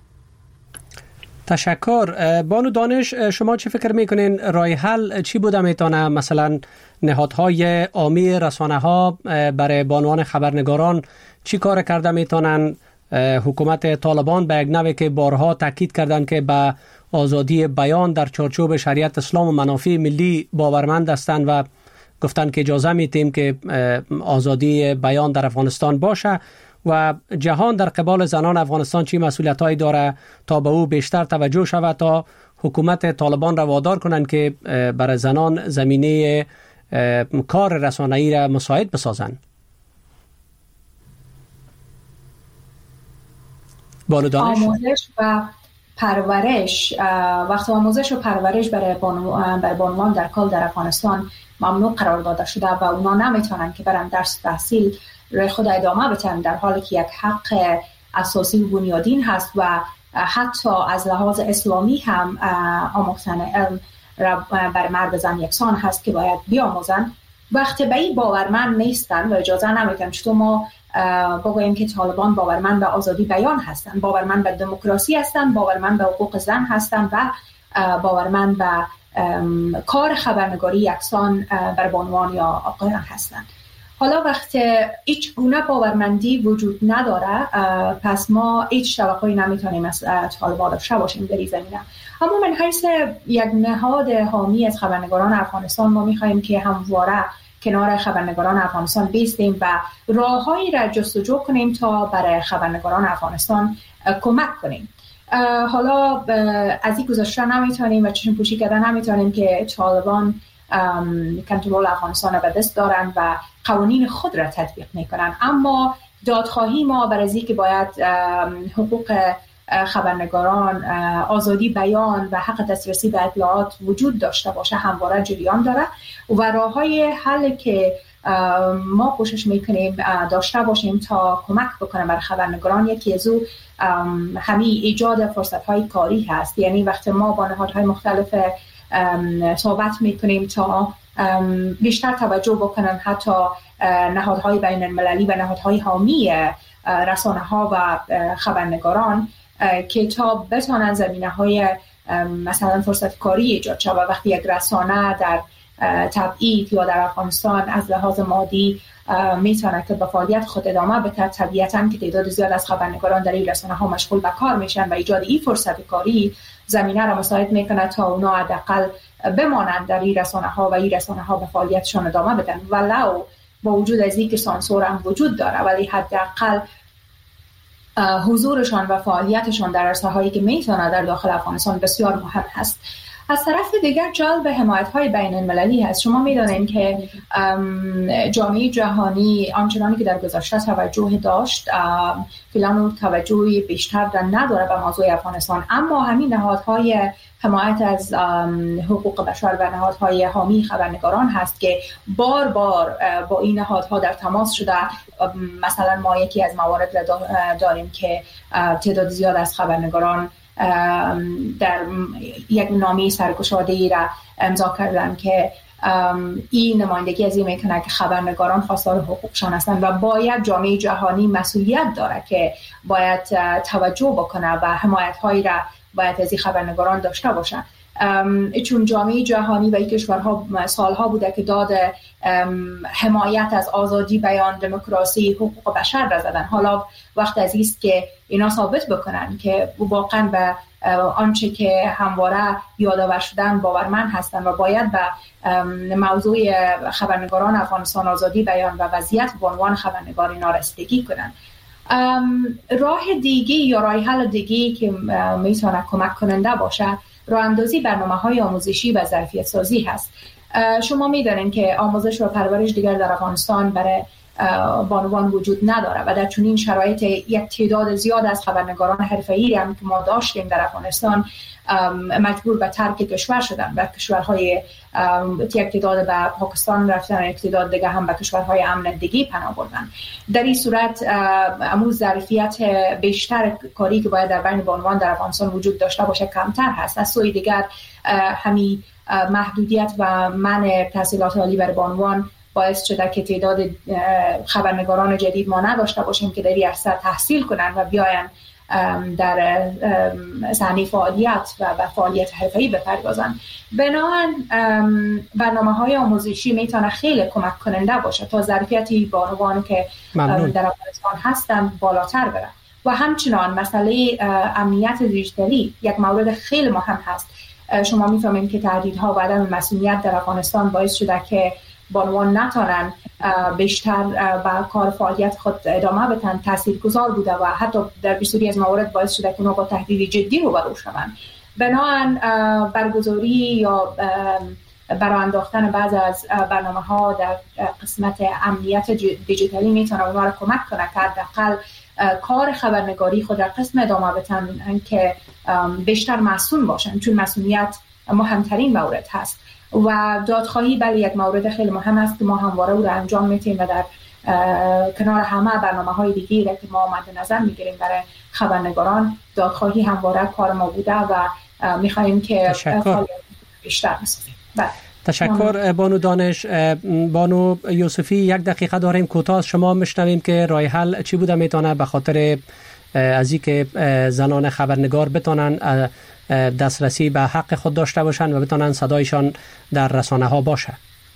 تشکر. بانو دانش، شما چه فکر میکنین راه حل چی بوده میتونه؟ مثلا نهادهای عامی رسانه‌ها برای بانوان خبرنگاران چی کار کرده میتونن؟ حکومت طالبان به یک نوعی که بارها تاکید کردن که به آزادی بیان در چارچوب شریعت اسلام و منافع ملی باورمند هستند و گفتن که اجازه میتیم که آزادی بیان در افغانستان باشه و جهان در قبال زنان افغانستان چی مسئولیتایی داره تا به او بیشتر توجه شود تا حکومت طالبان را وادار کنند که برای زنان زمینه کار رسانه‌ای را مساعد بسازند. آموزش و پرورش، وقت آموزش و پرورش برای بانوان در کل در افغانستان ممنوع قرار داده شده و اونا نمیتونن که برن درس تحصیل روی خود ادامه بدن، در حالی که یک حق اساسی و بنیادین هست و حتی از لحاظ اسلامی هم آموختن علم بر مرد زن یکسان هست که باید بیاموزن. وقتی به این باورمند نیستن و اجازه نمیدن، چطور ما بگوییم که طالبان باورمند به آزادی بیان هستن، باورمند به دموکراسی هستن، باورمند به حقوق زن هستن و باورمند به کار خبرنگاری یکسان بر بانوان یا آقایان هستن. حالا وقتی هیچ گونه باورمندی وجود نداره، پس ما هیچ توقعی نمیتونیم از طالبان داشته باشیم در این زمینه. اما من حیث یک نهاد حامی از خبرنگاران افغانستان ما میخواهیم که همواره کنار خبرنگاران افغانستان بیستیم و راههایی را جستجو کنیم تا برای خبرنگاران افغانستان کمک کنیم. حالا از این گذشته نمیتونیم و چشم پوشی کردن نمیتونیم که طالبان کنترل افغانستان را به دست دارن و قوانین خود را تطبیق میکنن، اما دادخواهی ما برای اینکه باید حقوق خبرنگاران آزادی بیان و حق دسترسی به اطلاعات وجود داشته باشه همواره جریان داره و راههای حل که ما کوشش میکنیم داشته باشیم تا کمک بکنه برای خبرنگاران، یکی از او همین ایجاد فرصت‌های کاری هست. یعنی وقتی ما با نهادهای مختلف صحبت میکنیم تا بیشتر توجه بکنن حتی نهادهای بین المللی و نهادهای حامی رسانه ها و خبرنگاران که تا بتونن زمینه های مثلا فرصت کاری ایجاد شد. و وقتی یک رسانه در تبعید یا در افغانستان از لحاظ مادی میتونه که به فعالیت خود ادامه بده، طبیعتاً که تعداد زیاد از خبرنگاران در این رسانه ها مشغول به کار میشن و ایجاد این فرصت کاری زمینه را مساعد میکنه تا اونا حداقل بمانند در این رسانه ها و این رسانه ها به فعالیتشان ادامه بدن. ولو با وجود از اینکه سانسور هم وجود داره ولی حداقل حضورشان و فعالیتشان در عرصه‌هایی که میتونه در داخل افغانستان بسیار مهم هست. از طرف دیگر جلب حمایت‌های بین المللی هست. شما می‌دانید که جامعه جهانی آنچنانی که در گذشته توجه داشت فعلا توجهی بیشتر نداره به موضوع افغانستان، اما همین نهادهای حمایت از حقوق بشر و نهادهای حامی خبرنگاران هست که بار بار با این نهادها در تماس شده. مثلا ما یکی از موارد داریم که تعداد زیاد از خبرنگاران در یک نامه سرگشاده‌ای را امضا کردن که این نمایندگی از این میکنه که خبرنگاران خواستار حقوقشان هستند و باید جامعه جهانی مسئولیت داره که باید توجه بکنه و حمایت‌هایی را باید از این خبرنگاران داشته باشه، چون جامعه جهانی و این کشورها سالها بوده که داد حمایت از آزادی بیان، دموکراسی، حقوق بشر را زدن. حالا وقت از است که اینا ثابت بکنن که واقعا به آنچه که همواره یادآور شدن باورمند هستند و باید به موضوع خبرنگاران افغانستان آزادی بیان و وضعیت به عنوان خبرنگار اینا رسیدگی کنن. راه دیگه یا راه حل دیگه که میتونه کمک کننده باشه راه اندازی برنامه‌های آموزشی و ظرفیت سازی هست. شما می‌دانید که آموزش و پرورش دیگر در افغانستان برای بانوان وجود نداره و در چنین شرایط یک تعداد زیاد از خبرنگاران حرفه‌ای هم که ما داشتیم در افغانستان مجبور به ترک کشور شدن و کشورهای یک تعداد به پاکستان رفتن، یک تعداد دیگه هم به کشورهای امن دیگه پناه بردن. در این صورت امروز ظرفیت بیشتر کاری که باید در بین بانوان در افغانستان وجود داشته باشه کمتر هست. از سوی دیگر همین محدودیت و منع تحصیلات عالی برای بانوان باعث شده که تعداد خبرنگاران جدید ما نداشته باشیم که در این عرصه تحصیل کنن و بیاین در صحنه فعالیت و به فعالیت حرفه‌ای بپردازن. بنابراین برنامه‌های آموزشی میتونه خیلی کمک کننده باشه تا ظرفیت بانوان که در افغانستان هستند بالاتر بره. و همچنان مسئله امنیت دیجیتالی یک مورد خیلی مهم هست. شما میفهمید که تهدیدها و عدم مسئولیت در افغانستان باعث شده که بانوان نتونن بیشتر با کار فعالیت خود ادامه بدن، تاثیرگذار بوده و حتی در بسیاری از موارد باعث شده که اونها با تهدید جدی روبرو شوند. بنابراین برگزاری یا برای انداختن بعض از برنامه‌ها در قسمت امنیت دیجیتالی میتونه اونها را کمک کنه که حداقل کار خبرنگاری خود را قسم ادامه بدن که بیشتر مسئول باشن، چون مسئولیت مهمترین مورد هست. و دادخواهی بله یک مورد خیلی مهم است که ما همواره او را انجام میتیم و در کنار همه برنامه‌های دیگری که ما مد نظر میگیریم برای خبرنگاران، دادخواهی همواره کار ما بوده و میخواهیم که فعالیت بیشتر بسازیم. تشکر بانو دانش. بانو یوسفی 1 دقیقه داریم کوتاه شما میشنویم که راه حل چی بوده میتونه به خاطر از اینکه زنان خبرنگار بتونن دسترسی به حق خود داشته باشند و بتونن صدایشان در رسانه ها باشه.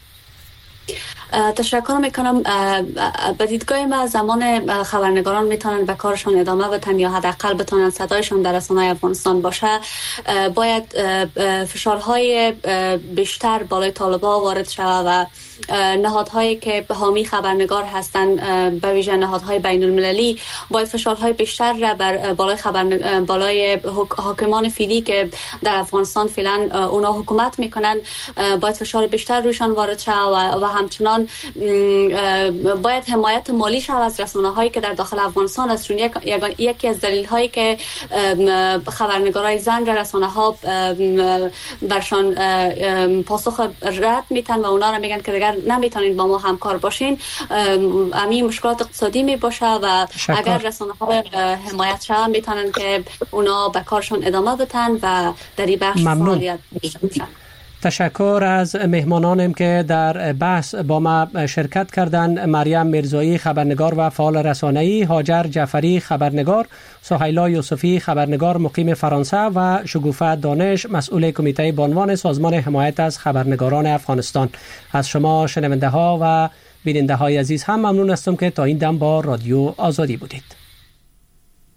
تشکر میکنم. به دیدگاه ما زمان خبرنگاران میتونن به کارشان ادامه بدن یا حداقل بتونن صدایشان در رسانه‌های افغانستان باشه، باید فشارهای بیشتر بالای طالبان وارد شود و نهادهایی که حامی خبرنگار هستند به ویژه نهادهای بین المللی باید فشارهای بیشتر را بر بالای حاکمان فعلی که در افغانستان فعلا اونا حکومت میکنن باید فشار بیشتر روشان وارد شود و همچنان افغانستان باید حمایت مالی شود از رسانه‌هایی که در داخل افغانستان است، چون یکی از دلیل‌هایی که خبرنگارای زن در رسانه‌ها برشان پاسخ رد میتن و اونا را میگن که دیگر نمیتونین با ما همکار باشین، همین مشکلات اقتصادی می باشه و اگر رسانه‌ها حمایت شدن میتونن که اونا به کارشون ادامه بدن و در این بخش فعالیت بکنن. تشکر از مهمانانم که در بحث با ما شرکت کردند: مریم میرزایی خبرنگار و فعال رسانه‌ای، هاجر جعفری خبرنگار، سهیلا یوسفی خبرنگار مقیم فرانسه و شگوفه دانش مسئول کمیته بانوان سازمان حمایت از خبرنگاران افغانستان. از شما شنونده ها و بیننده های عزیز هم ممنون هستم که تا این دم با رادیو آزادی بودید.